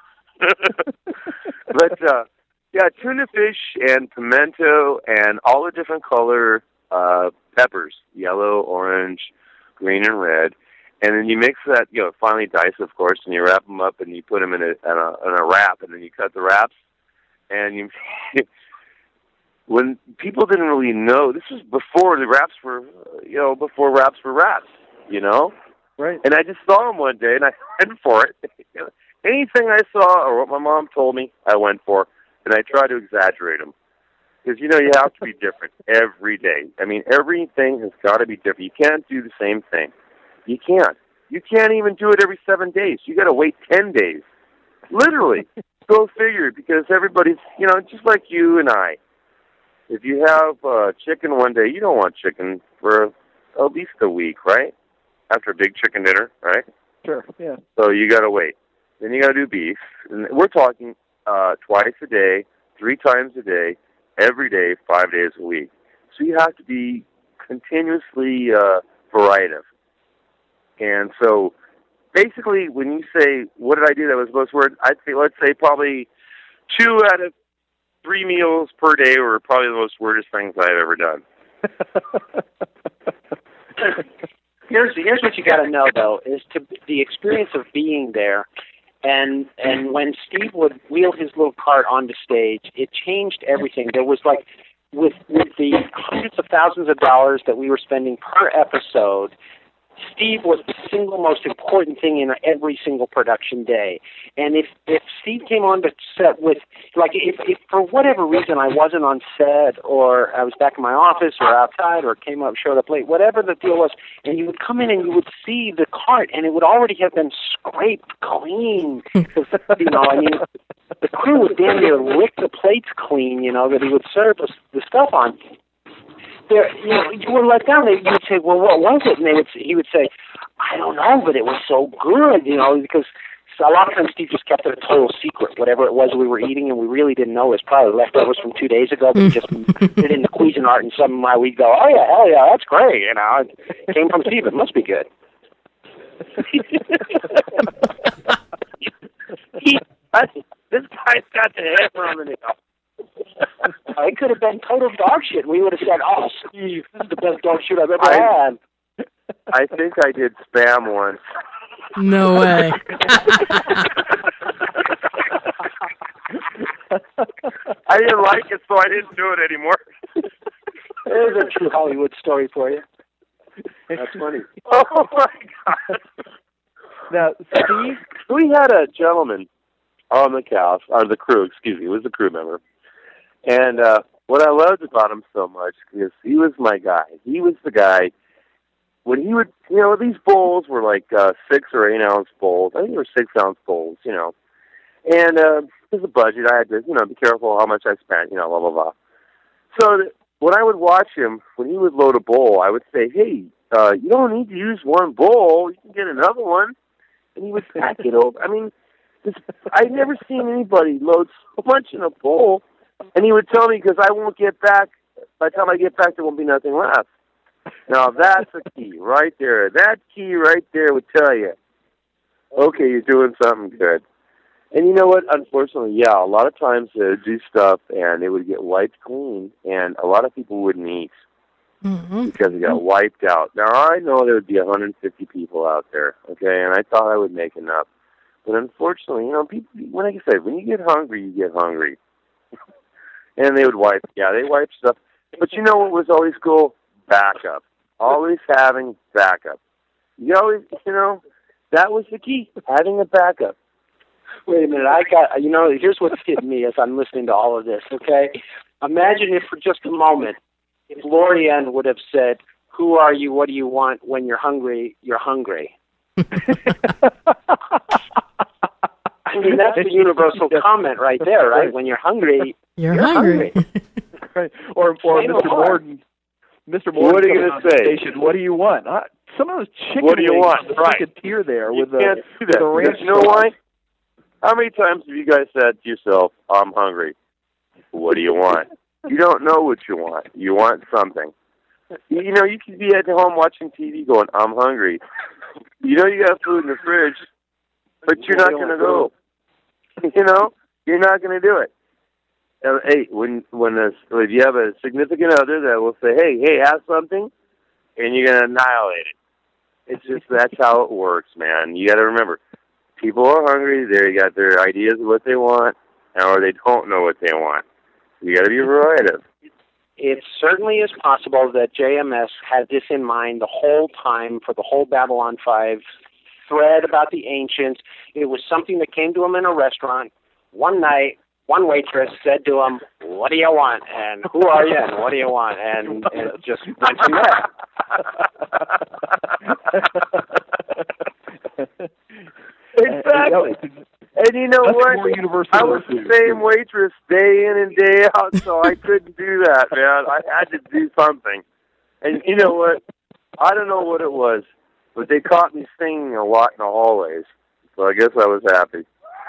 F: But, yeah, tuna fish and pimento and all the different color peppers, yellow, orange, green, and red. And then you mix that, finely dice, of course, and you wrap them up and you put them in a wrap, and then you cut the wraps. And when people didn't really know, this was before the wraps were, before wraps were wraps,
C: Right.
F: And I just saw them one day, and I went for it. Anything I saw or what my mom told me, I went for, and I tried to exaggerate them. Because, you have to be different every day. I mean, everything has got to be different. You can't do the same thing. You can't. You can't even do it every 7 days. You got to wait 10 days. Literally. Go figure, because everybody's, just like you and I. If you have chicken one day, you don't want chicken for at least a week, right? After a big chicken dinner, right?
C: Sure, yeah.
F: So you got to wait. Then you got to do beef. And we're talking twice a day, 3 times a day, every day, 5 days a week. So you have to be continuously variative. And so basically when you say, what did I do that was most word, I'd say, let's say probably 2 out of 3 meals per day were probably the most weirdest things I've ever done.
D: Here's what you got to know, though, is the experience of being there. And when Steve would wheel his little cart onto stage, it changed everything. There was like, with the hundreds of thousands of dollars that we were spending per episode, Steve was the single most important thing in every single production day. And if Steve came on to set with, like, if for whatever reason I wasn't on set, or I was back in my office or outside, or showed up late, whatever the deal was, and you would come in and you would see the cart and it would already have been scraped clean. The crew would damn near lick the plates clean, that he would serve the stuff on. You were let down. You would say, well, what was it? And he would say, I don't know, but it was so good, because a lot of times Steve just kept it a total secret. Whatever it was we were eating and we really didn't know, it was probably leftovers from 2 days ago, but we just put it in the Cuisinart, and somehow we'd go, oh, yeah, hell yeah, that's great. It came from Steve. It must be good. This guy's got the head from the nail. It could have been total dog shit. We would have said, oh, Steve, this is the best dog shit I've ever had.
F: I think I did Spam once.
B: No way.
F: I didn't like it, so I didn't do it anymore.
D: There's a true Hollywood story for you. That's funny.
F: Oh, my God.
C: Now, Steve,
F: we had a gentleman on the cast, or the crew, he was a crew member. And what I loved about him so much is he was my guy. He was the guy, when he would, these bowls were like 6 or 8 ounce bowls. I think they were 6 ounce bowls, And there's a budget. I had to, be careful how much I spent, blah, blah, blah. So when I would watch him, when he would load a bowl, I would say, hey, you don't need to use one bowl. You can get another one. And he would pack it over. I mean, I'd never seen anybody load so much in a bowl. And he would tell me, because I won't get back, by the time I get back, there won't be nothing left. Now, that's a key right there. That key right there would tell you, okay, you're doing something good. And you know what? Unfortunately, yeah, a lot of times they would do stuff, and it would get wiped clean, and a lot of people wouldn't eat because it got wiped out. Now, I know there would be 150 people out there, okay, and I thought I would make enough. But unfortunately, people, like I said, when you get hungry, you get hungry. And they would wipe. Yeah, they wipe stuff. But you know what was always cool? Backup. Always having backup. You always, that was the key, having a backup.
D: Wait a minute. Here's what's hitting me as I'm listening to all of this, okay? Imagine if for just a moment, if Lorianne would have said, who are you, what do you want, when you're hungry, you're hungry. I mean, that's the universal comment right there, right? When you're hungry,
B: you're hungry.
C: Right. Or Mr. Morden. Mr. Morden,
F: what are you going to say?
C: Station, what do you want? Some of those chicken
F: What do you
C: wings
F: want?
C: on the
F: Right.
C: chicken tier there
F: You
C: with the
F: can't do that.
C: the ranch
F: You know
C: sauce.
F: why? How many times have you guys said to yourself, I'm hungry? What do you want? You don't know what you want. You want something. You know, you could be at home watching TV going, I'm hungry. You know you got food in the fridge, but you're not going to go. You know? You're not going to do it. Hey, if you have a significant other that will say, hey, have something, and you're going to annihilate it. It's just, that's how it works, man. You got to remember, people are hungry. They got their ideas of what they want, or they don't know what they want. You got to be variative.
D: it certainly is possible that JMS had this in mind the whole time for the whole Babylon 5 thread about the ancients. It was something that came to him in a restaurant. One night, one waitress said to him, "What do you want? And who are you? And what do you want?" And it just went from there.
F: Exactly. And you know what? I was the same waitress day in and day out, so I couldn't do that, man. I had to do something. And you know what? I don't know what it was, but they caught me singing a lot in the hallways, so I guess I was happy.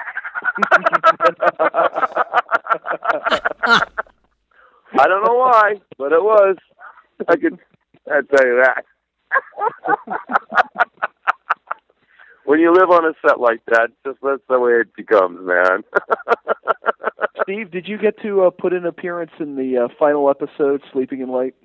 F: I don't know why, but it was. I'll tell you that. When you live on a set like that, just that's the way it becomes, man.
C: Steve, did you get to put an appearance in the final episode, Sleeping in Light?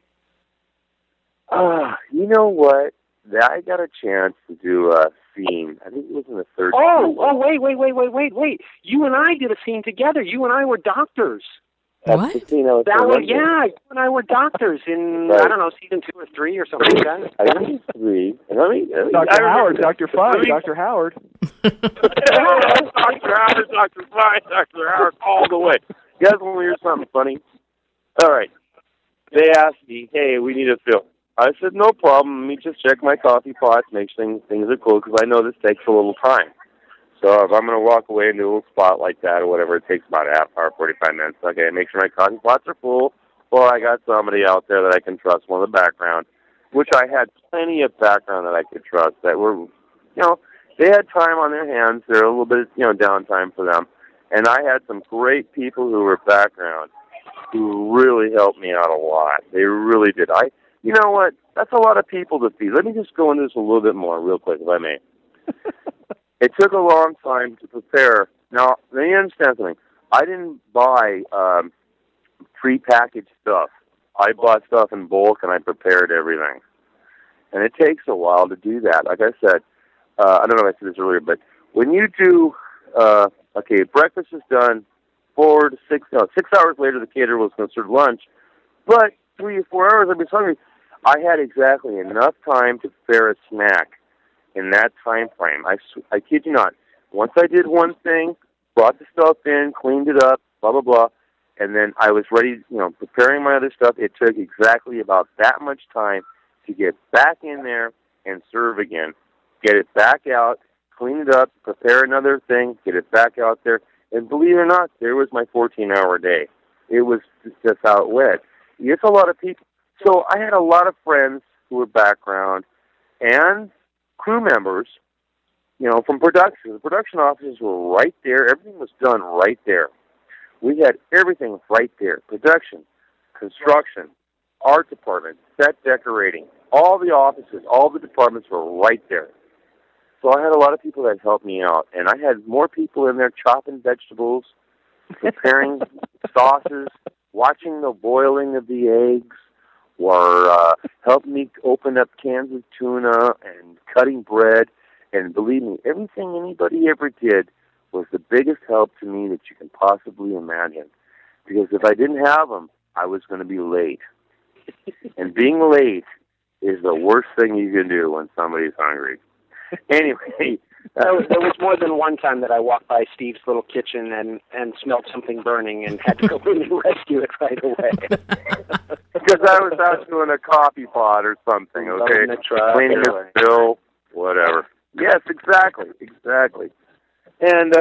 F: You know what? I got a chance to do a scene. I think it was in the third season.
D: Wait. You and I did a scene together. You and I were doctors.
B: What?
F: You know,
D: Yeah, you and I were doctors in,
F: right.
D: I don't know, season 2 or 3 or something like that.
F: I think it's 3.
C: Dr. Howard, Dr. Fine, Dr. Howard.
F: Dr. Howard, all the way. You guys want to hear something funny? All right. They asked me, hey, we need a film. I said, no problem. Let me just check my coffee pots, make sure things are cool, because I know this takes a little time. So if I'm going to walk away into a little spot like that or whatever, it takes about a half hour, 45 minutes. Okay, make sure my coffee pots are full, or I got somebody out there that I can trust, one of the background, which I had plenty of background that I could trust that were, they had time on their hands. They're a little bit, downtime for them. And I had some great people who were background who really helped me out a lot. They really did. You know what? That's a lot of people to feed. Let me just go into this a little bit more real quick, if I may. It took a long time to prepare. Now, let me understand something. I didn't buy pre-packaged stuff. I bought stuff in bulk, and I prepared everything. And it takes a while to do that. Like I said, I don't know if I said this earlier, but when you do, breakfast is done, 6 hours later the caterer was going to serve lunch, but 3 or 4 hours I was hungry. I had exactly enough time to prepare a snack in that time frame. I kid you not. Once I did one thing, brought the stuff in, cleaned it up, blah, blah, blah, and then I was ready, preparing my other stuff. It took exactly about that much time to get back in there and serve again. Get it back out, clean it up, prepare another thing, get it back out there. And believe it or not, there was my 14-hour day. It was just how it went. It's a lot of people. So I had a lot of friends who were background and crew members, from production. The production offices were right there. Everything was done right there. We had everything right there. Production, construction, art department, set decorating. All the offices, all the departments were right there. So I had a lot of people that helped me out. And I had more people in there chopping vegetables, preparing sauces, watching the boiling of the eggs, or helping me open up cans of tuna and cutting bread. And believe me, everything anybody ever did was the biggest help to me that you can possibly imagine. Because if I didn't have them, I was going to be late. And being late is the worst thing you can do when somebody's hungry. Anyway,
D: there was more than one time that I walked by Steve's little kitchen and smelled something burning and had to go in and rescue it right away.
F: Because I was out doing a coffee pot or something, okay? Cleaning the bill, whatever. Yes, exactly. And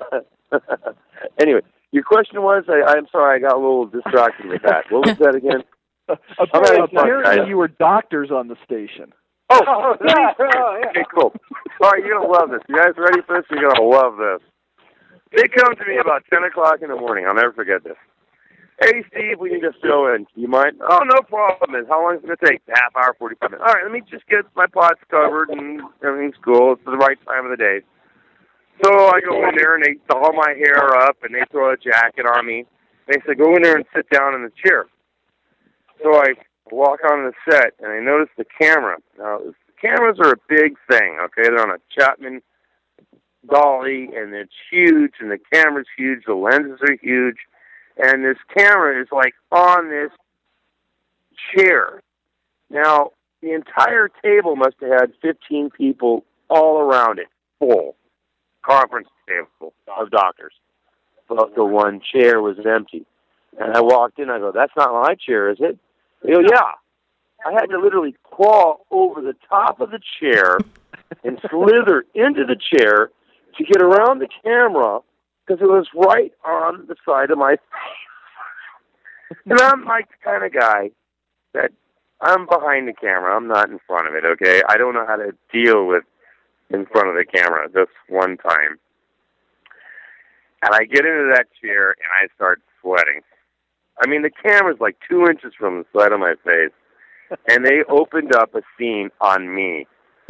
F: anyway, your question was, I'm sorry, I got a little distracted with that. What was that again?
C: Apparently you were doctors on the station.
F: Oh, yeah. Okay, cool. All right, you're going to love this. You guys ready for this? You're going to love this. They come to me about 10 o'clock in the morning. I'll never forget this. Hey, Steve, we need to fill in. You mind? Oh, no problem. How long is it going to take? Half hour, 45 minutes. All right, let me just get my pots covered and everything's cool. It's the right time of the day. So I go in there and they thaw my hair up and they throw a jacket on me. They say, go in there and sit down in the chair. So I walk on the set and I notice the camera. Now, the cameras are a big thing, okay? They're on a Chapman dolly and it's huge and the camera's huge. The lenses are huge. And this camera is like on this chair. Now, the entire table must have had 15 people all around it, full conference table of doctors. But the one chair was empty. And I walked in, I go, that's not my chair, is it? They go, yeah. I had to literally crawl over the top of the chair and slither into the chair to get around the camera because it was right on the side of my face. And I'm like the kind of guy that I'm behind the camera. I'm not in front of it, okay? I don't know how to deal with in front of the camera this one time. And I get into that chair and I start sweating. I mean, the camera's like 2 inches from the side of my face. And they opened up a scene on me.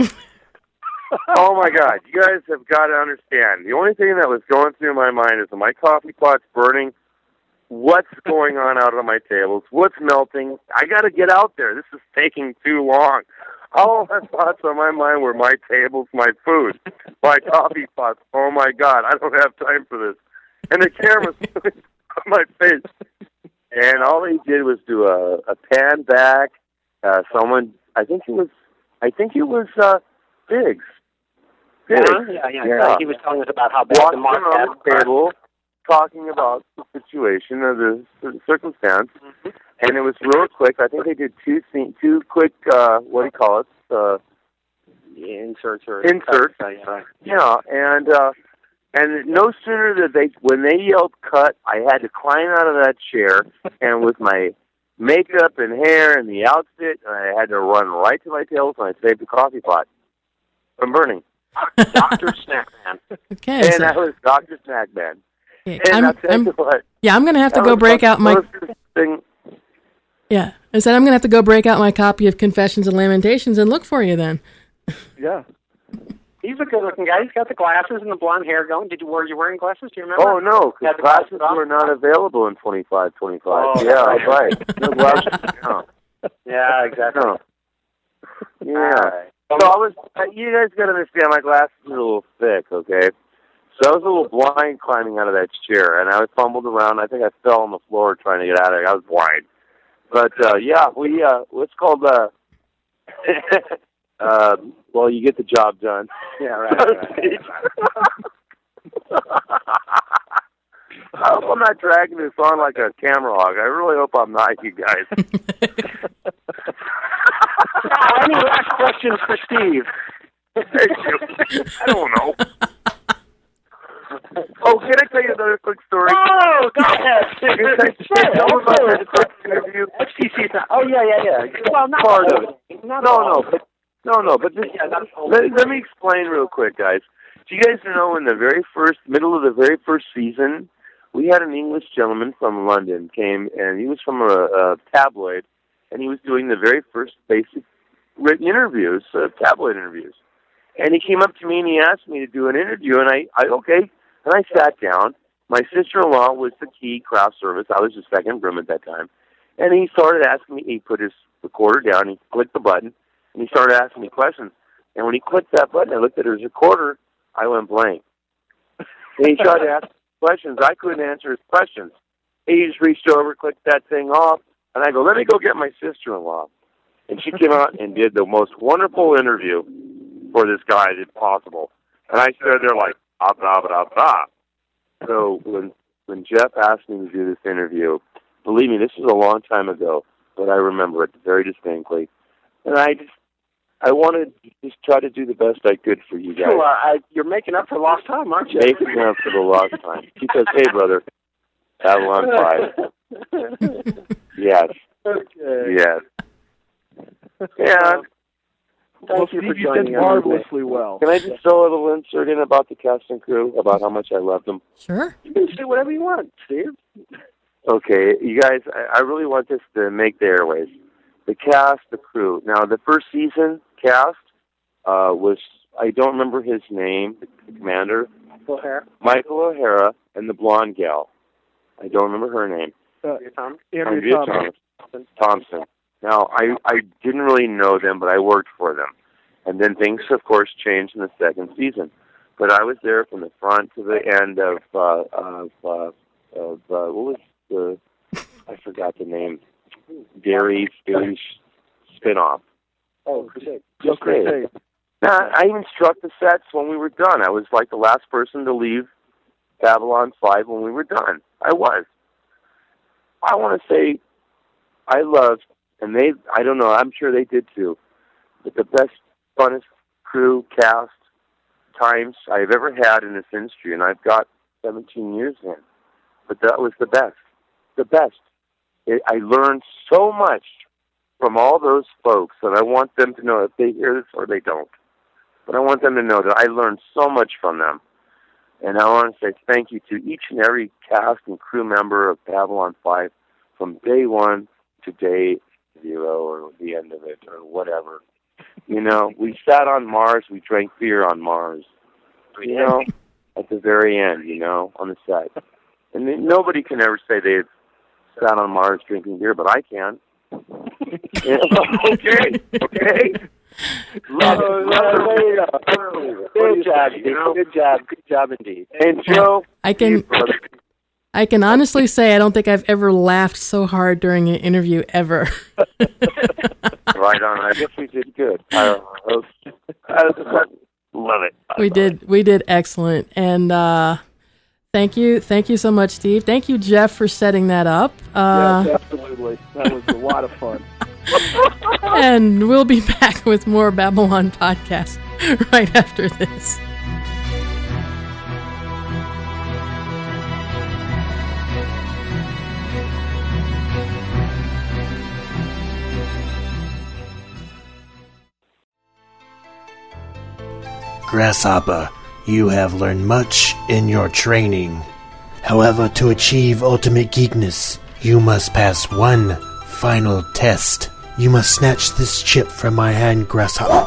F: Oh, my God. You guys have got to understand. The only thing that was going through my mind is, my coffee pot's burning? What's going on out on my tables? What's melting? I got to get out there. This is taking too long. All my thoughts on my mind were my tables, my food, my coffee pots. Oh, my God. I don't have time for this. And the camera's on my face. And all they did was do a pan back. Someone, I think it was Biggs.
D: Yeah. He was telling us about how bad the mark
F: on the table, talking about the situation or the circumstance, and it was real quick. I think they did two quick, what do you call it?
D: Inserts.
F: Yeah, and no sooner did when they yelled cut, I had to climb out of that chair, and with my makeup and hair and the outfit, I had to run right to my tables and I saved the coffee pot from burning.
D: Dr. Snackman.
B: Okay.
F: And that was Dr. Snackman.
B: Okay.
F: And I'll tell you what.
B: Yeah, I'm going to have to go break out my... Yeah, I said I'm going to have to go break out my copy of Confessions and Lamentations and look for you then.
C: Yeah.
D: He's a good-looking guy. He's got the glasses and the blonde hair going. Were you wearing glasses? Do you remember?
F: Oh, no, because glasses were not available in 25. Oh, yeah, that's right. No glasses. No.
D: Yeah, exactly.
F: No. Yeah. So you guys got to understand, my glasses are a little thick, okay? So I was a little blind climbing out of that chair, and I fumbled around. I think I fell on the floor trying to get out of there. I was blind. But, yeah, what's called, well, you get the job done.
D: Yeah, right.
F: I hope I'm not dragging this on like a camera hog. I really hope I'm not, you guys.
D: Any last questions for Steve?
F: I don't know. Oh, can I tell you another quick story?
D: Oh, go ahead.
F: Tell me about that quick interview.
D: FCC. Oh, yeah. Well, not
F: part of it. No, but let me explain real quick, guys. Do you guys know in the middle of the very first season, we had an English gentleman from London came, and he was from a tabloid, and he was doing the very first basic written interviews, tabloid interviews. And he came up to me and he asked me to do an interview, and I okay. And I sat down. My sister-in-law was the key craft service. I was the second groom at that time. And he started asking me, he put his recorder down, he clicked the button, and he started asking me questions. And when he clicked that button, I looked at his recorder, I went blank. And he started asking questions. I couldn't answer his questions. He just reached over, clicked that thing off, and I go, let me go get my sister-in-law. And she came out and did the most wonderful interview for this guy as possible. And I stood there like, ah. So when Jeff asked me to do this interview, believe me, this was a long time ago, but I remember it very distinctly. And I I wanted to just try to do the best I could for you guys.
D: Well, you're making up for lost time, aren't you?
F: Making up for the lost time. Because, hey, brother, Babylon 5. Yes.
C: Okay.
F: Yes. Yeah.
C: Well,
F: Thank you for
C: Steve, you
F: joining
C: did
F: us.
C: marvelously well.
F: Can I just throw a little insert in about the cast and crew, about how much I love them?
B: Sure.
D: You can say whatever you want, Steve.
F: Okay, you guys, I really want this to make the airways. The cast, the crew. Now, the first season cast was, I don't remember his name, the commander. Michael O'Hara and the blonde gal. I don't remember her name.
C: Andrea
F: Thompson. Now, I didn't really know them, but I worked for them. And then things, of course, changed in the second season. But I was there from the front to the end of what was the, I forgot the name, Dairy Fish spinoff.
C: Oh,
F: Crusade. Now, I even struck the sets when we were done. I was like the last person to leave Babylon 5 when we were done. I was. I want to say I loved, and they, I don't know, I'm sure they did too, but the best, funnest crew, cast, times I've ever had in this industry, and I've got 17 years in. But that was the best. The best. I learned so much from all those folks, and I want them to know if they hear this or they don't. But I want them to know that I learned so much from them. And I want to say thank you to each and every cast and crew member of Babylon 5 from day one to day 0 or the end of it or whatever. You know, we sat on Mars, we drank beer on Mars. You know, at the very end, you know, on the set. And then nobody can ever say they've sat on Mars drinking beer, but I can. Yeah, okay. Love it.
D: Good job, Steve. Good job indeed.
F: And Joe,
B: I can honestly say I don't think I've ever laughed so hard during an interview ever.
F: Right on. I guess we did good. I love it.
B: We did excellent, and thank you so much, Steve. Thank you, Jeff, for setting that up.
C: Yes, absolutely. That was a lot of fun.
B: And we'll be back with more Babylon Podcast right after this.
G: Grasshopper, you have learned much in your training. However, to achieve ultimate geekness, you must pass one final test. You must snatch this chip from my hand, Grasshopper.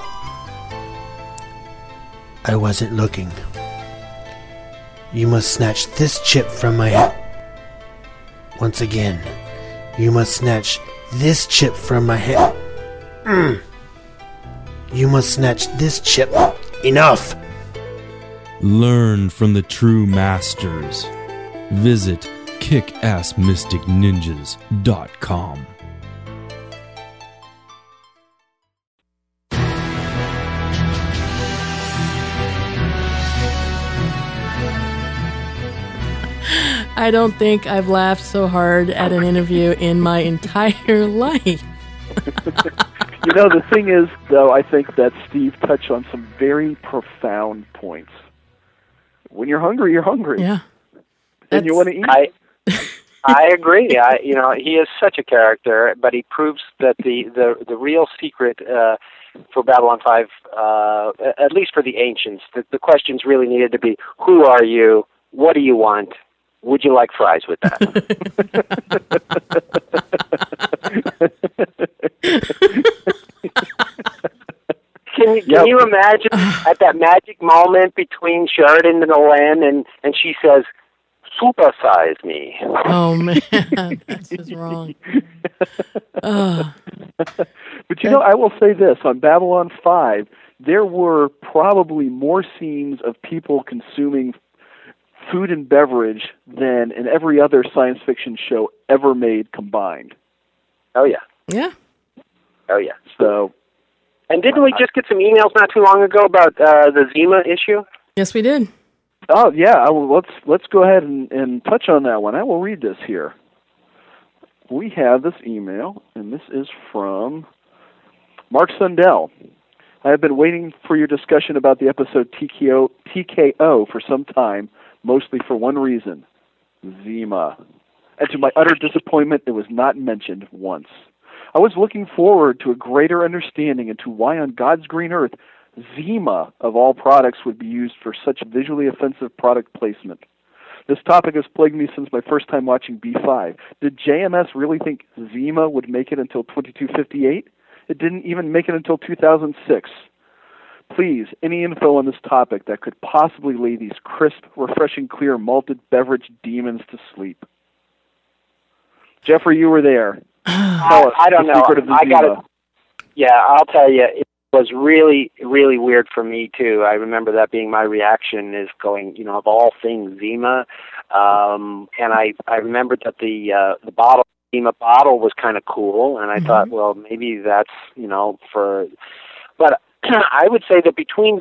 G: I wasn't looking. You must snatch this chip from my hand. Once again, you must snatch this chip from my hand. You must snatch this chip. Enough!
E: Learn from the true masters. Visit kickassmysticninjas.com.
B: I don't think I've laughed so hard at an interview in my entire life.
C: You know, the thing is, though, I think that Steve touched on some very profound points. When you're hungry, you're hungry.
B: Yeah.
C: And you want to eat.
D: I agree. He is such a character, but he proves that the real secret for Babylon 5, at least for the ancients, the questions really needed to be, who are you? What do you want? Would you like fries with that? Can you imagine at that magic moment between Sheridan and Elen, and she says, "Supersize me"?
B: Oh man, that's just wrong.
C: But you know, I will say this: on Babylon 5, there were probably more scenes of people consuming food and beverage than in every other science fiction show ever made combined.
D: Oh yeah.
B: Yeah.
D: Oh yeah.
C: So.
D: And didn't we just get some emails not too long ago about the Zima issue?
B: Yes, we did.
C: Oh yeah. Let's go ahead and touch on that one. I will read this here. We have this email, and this is from Mark Sundell. I have been waiting for your discussion about the episode TKO for some time, mostly for one reason, Zima. And to my utter disappointment, it was not mentioned once. I was looking forward to a greater understanding into why on God's green earth, Zima, of all products, would be used for such visually offensive product placement. This topic has plagued me since my first time watching B5. Did JMS really think Zima would make it until 2258? It didn't even make it until 2006. Please, any info on this topic that could possibly lay these crisp, refreshing, clear, malted beverage demons to sleep. Jeffrey, you were there.
D: I don't know. I'll tell you, it was really, really weird for me too. I remember that being my reaction, is going, of all things, Zima. And I remembered that the Zima bottle was kind of cool, and I thought, well, maybe that's, but I would say that between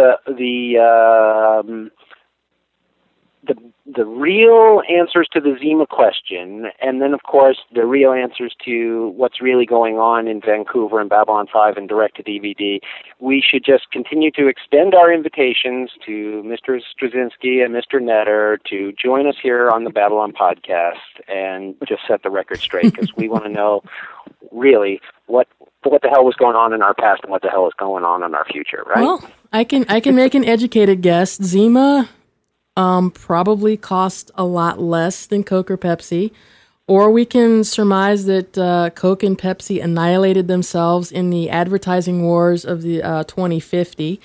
D: the real answers to the Zima question, and then, of course, the real answers to what's really going on in Vancouver and Babylon 5 and direct-to-DVD, we should just continue to extend our invitations to Mr. Straczynski and Mr. Netter to join us here on the Babylon podcast and just set the record straight, because we want to know really what the hell was going on in our past and what the hell is going on in our future, right?
B: Well, I can make an educated guess. Zima probably cost a lot less than Coke or Pepsi, or we can surmise that Coke and Pepsi annihilated themselves in the advertising wars of the 2050.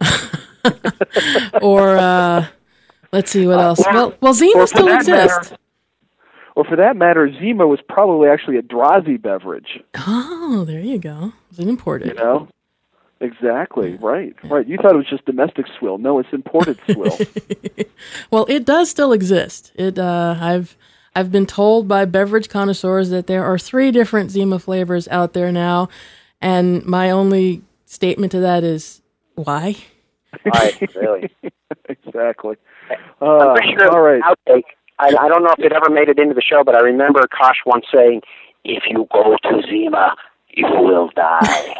B: Or let's see what else. Well, Zima still exists.
C: Or for that matter, Zima was probably actually a Drazi beverage.
B: Oh, there you go. It was imported.
C: Exactly, right. You thought it was just domestic swill. No, it's imported swill.
B: Well, it does still exist. I've been told by beverage connoisseurs that there are 3 different Zima flavors out there now, and my only statement to that is, why?
D: Right, really.
C: Exactly.
D: I'm pretty sure
C: all right.
D: Outtake. I don't know if it ever made it into the show, but I remember Kosh once saying, "If you go to Zima, you will die."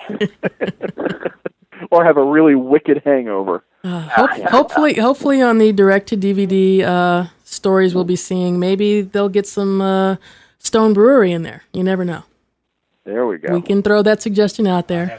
C: Or have a really wicked hangover.
B: Hopefully on the direct-to-DVD stories we'll be seeing, maybe they'll get some Stone Brewery in there. You never know.
C: There we go.
B: We can throw that suggestion out there.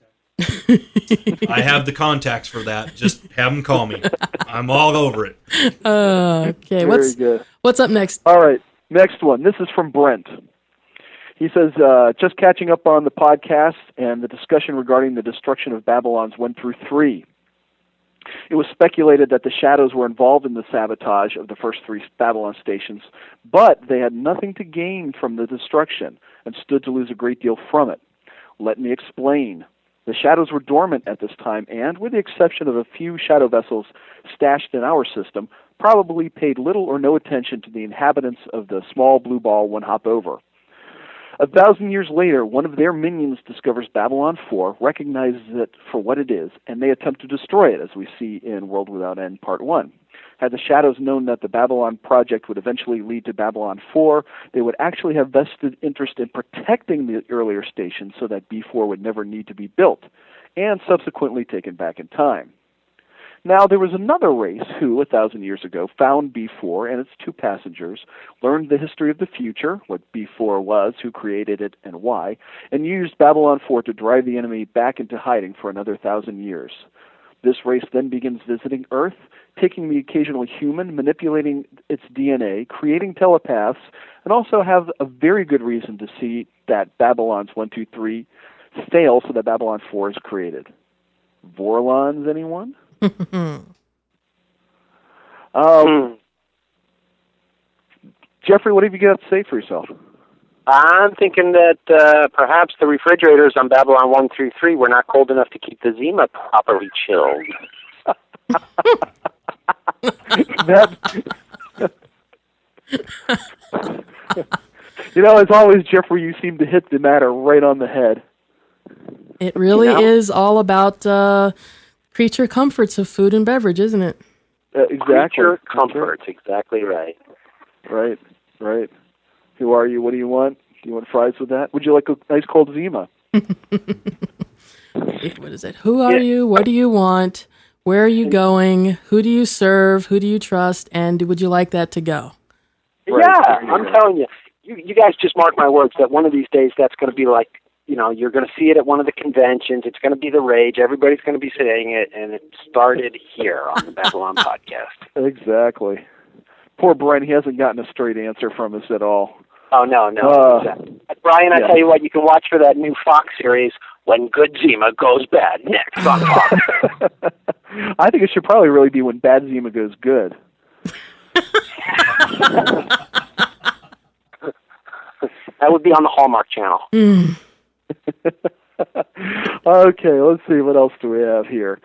E: I have the contacts for that. Just have them call me. I'm all over it.
B: Okay,
C: Very good.
B: What's up next?
C: All right, next one. This is from Brent. He says, just catching up on the podcast and the discussion regarding the destruction of Babylons 1 through 3. It was speculated that the Shadows were involved in the sabotage of the first 3 Babylon stations, but they had nothing to gain from the destruction and stood to lose a great deal from it. Let me explain. The Shadows were dormant at this time and, with the exception of a few shadow vessels stashed in our system, probably paid little or no attention to the inhabitants of the small blue ball one hop over. 1,000 years later, one of their minions discovers Babylon 4, recognizes it for what it is, and they attempt to destroy it, as we see in World Without End Part 1. Had the Shadows known that the Babylon project would eventually lead to Babylon 4, they would actually have vested interest in protecting the earlier station so that B4 would never need to be built, and subsequently taken back in time. Now, there was another race who, 1,000 years ago, found B4 and its 2 passengers, learned the history of the future, what B4 was, who created it, and why, and used Babylon 4 to drive the enemy back into hiding for another 1,000 years. This race then begins visiting Earth, taking the occasional human, manipulating its DNA, creating telepaths, and also have a very good reason to see that Babylons 1, 2, 3 fail so that Babylon 4 is created. Vorlons, anyone? Jeffrey, what have you got to say for yourself?
D: I'm thinking that perhaps the refrigerators on Babylon 1 through 3 were not cold enough to keep the Zima properly chilled.
C: As always, Jeffrey, you seem to hit the matter right on the head.
B: It really is all about creature comforts of food and beverage, isn't it?
C: Exactly.
D: Creature comforts, exactly right.
C: Right. Who are you? What do you want? Do you want fries with that? Would you like a nice cold Zima?
B: What is it? Who are you? What do you want? Where are you going? Who do you serve? Who do you trust? And would you like that to go?
D: Yeah, I'm telling you. You guys just mark my words that one of these days that's going to be like, you're going to see it at one of the conventions. It's going to be the rage. Everybody's going to be saying it, and it started here on the Babylon podcast.
C: Exactly. Poor Brian, he hasn't gotten a straight answer from us at all.
D: Oh, no. Brian, I tell you what, you can watch for that new Fox series, When Good Zima Goes Bad, next on Fox.
C: I think it should probably really be When Bad Zima Goes Good.
D: That would be on the Hallmark Channel.
C: Okay, let's see. What else do we have here?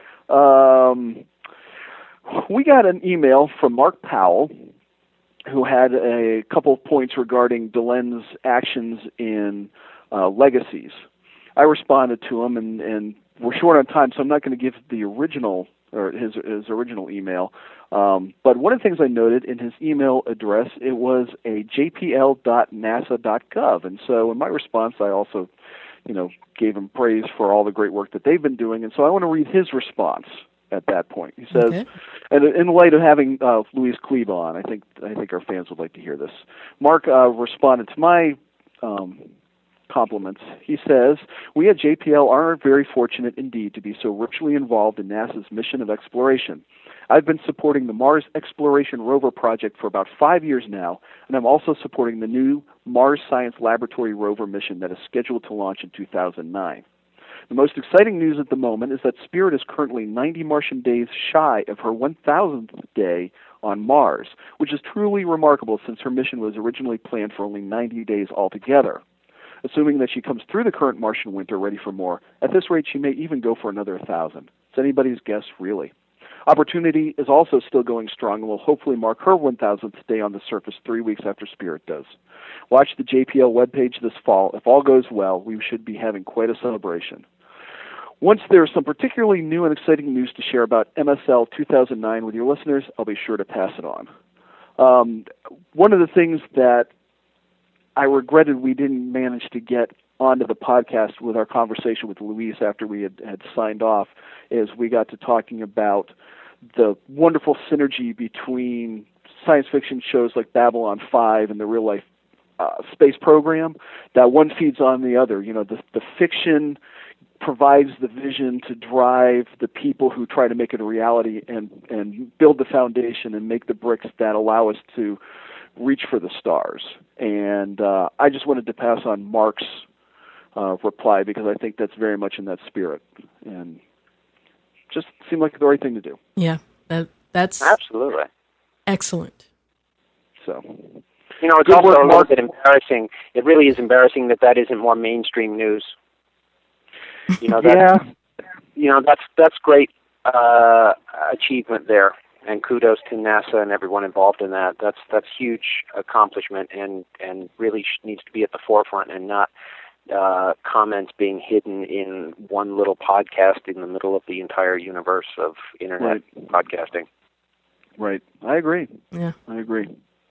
C: We got an email from Mark Powell, who had a couple of points regarding Delen's actions in Legacies. I responded to him, and we're short on time, so I'm not going to give the original or his original email. But one of the things I noted in his email address, it was a jpl.nasa.gov, and so in my response, I also, gave him praise for all the great work that they've been doing, and so I want to read his response at that point. He says,
B: okay.
C: And in light of having Louise Kleba on, I think our fans would like to hear this. Mark responded to my compliments. He says, "We at JPL are very fortunate indeed to be so richly involved in NASA's mission of exploration. I've been supporting the Mars Exploration Rover project for about 5 years now, and I'm also supporting the new Mars Science Laboratory rover mission that is scheduled to launch in 2009. The most exciting news at the moment is that Spirit is currently 90 Martian days shy of her 1,000th day on Mars, which is truly remarkable since her mission was originally planned for only 90 days altogether. Assuming that she comes through the current Martian winter ready for more, at this rate she may even go for another 1,000. It's anybody's guess, really. Opportunity is also still going strong and will hopefully mark her 1,000th day on the surface 3 weeks after Spirit does. Watch the JPL webpage this fall. If all goes well, we should be having quite a celebration. Once there is some particularly new and exciting news to share about MSL 2009 with your listeners, I'll be sure to pass it on." One of the things that I regretted we didn't manage to get onto the podcast with our conversation with Luis after we had signed off is we got to talking about the wonderful synergy between science fiction shows like Babylon 5 and the real-life space program, that one feeds on the other. The fiction provides the vision to drive the people who try to make it a reality and build the foundation and make the bricks that allow us to reach for the stars. And I just wanted to pass on Mark's reply because I think that's very much in that spirit and just seemed like the right thing to do.
B: Yeah, that's
D: absolutely
B: excellent.
D: So, it's also a little bit embarrassing. It really is embarrassing that isn't more mainstream news. That's great achievement there, and kudos to NASA and everyone involved in that. That's huge accomplishment, and really needs to be at the forefront and not comments being hidden in one little podcast in the middle of the entire universe of internet podcasting.
C: Right. I agree.
B: Yeah.
C: I agree.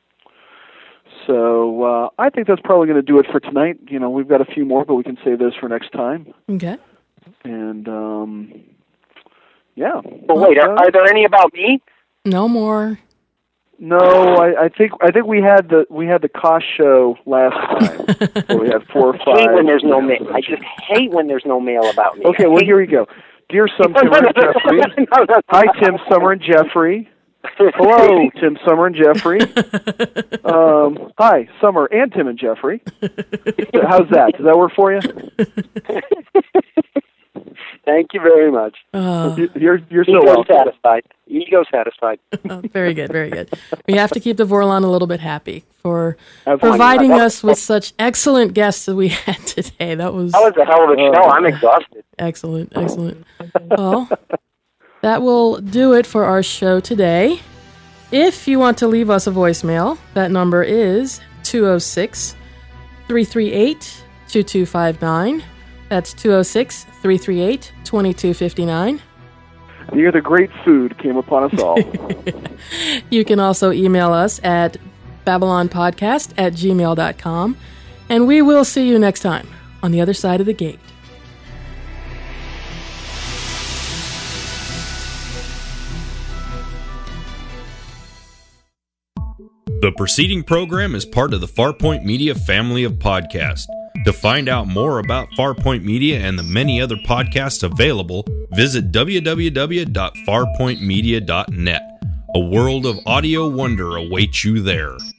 C: So I think that's probably going to do it for tonight. We've got a few more, but we can save those for next time.
B: Okay.
C: And yeah.
D: Well, wait. Are there any about me?
B: No more.
C: No, I think we had the Kosh show last time. So we had 4 or 5.
D: I hate when there's no mail. I just hate when there's no mail about me.
C: Okay, well here we go. Dear Summer and Jeffrey. Hi, Tim, Summer, and Jeffrey. Hello, Tim, Summer, and Jeffrey. Hi, Summer and Tim and Jeffrey. How's that? Does that work for you?
D: Thank you very much.
C: You're so welcome.
D: Ego satisfied.
B: Very good, very good. We have to keep the Vorlon a little bit happy for providing us with such excellent guests that we had today. That was
D: a hell of a show. I'm exhausted.
B: Excellent. Well, that will do it for our show today. If you want to leave us a voicemail, that number is 206-338-2259. That's 206-338-2259.
C: The other great food came upon us all.
B: You can also email us at babylonpodcast@gmail.com, and we will see you next time on the other side of the gate.
H: The preceding program is part of the Farpoint Media family of podcasts. To find out more about Farpoint Media and the many other podcasts available, visit www.farpointmedia.net. A world of audio wonder awaits you there.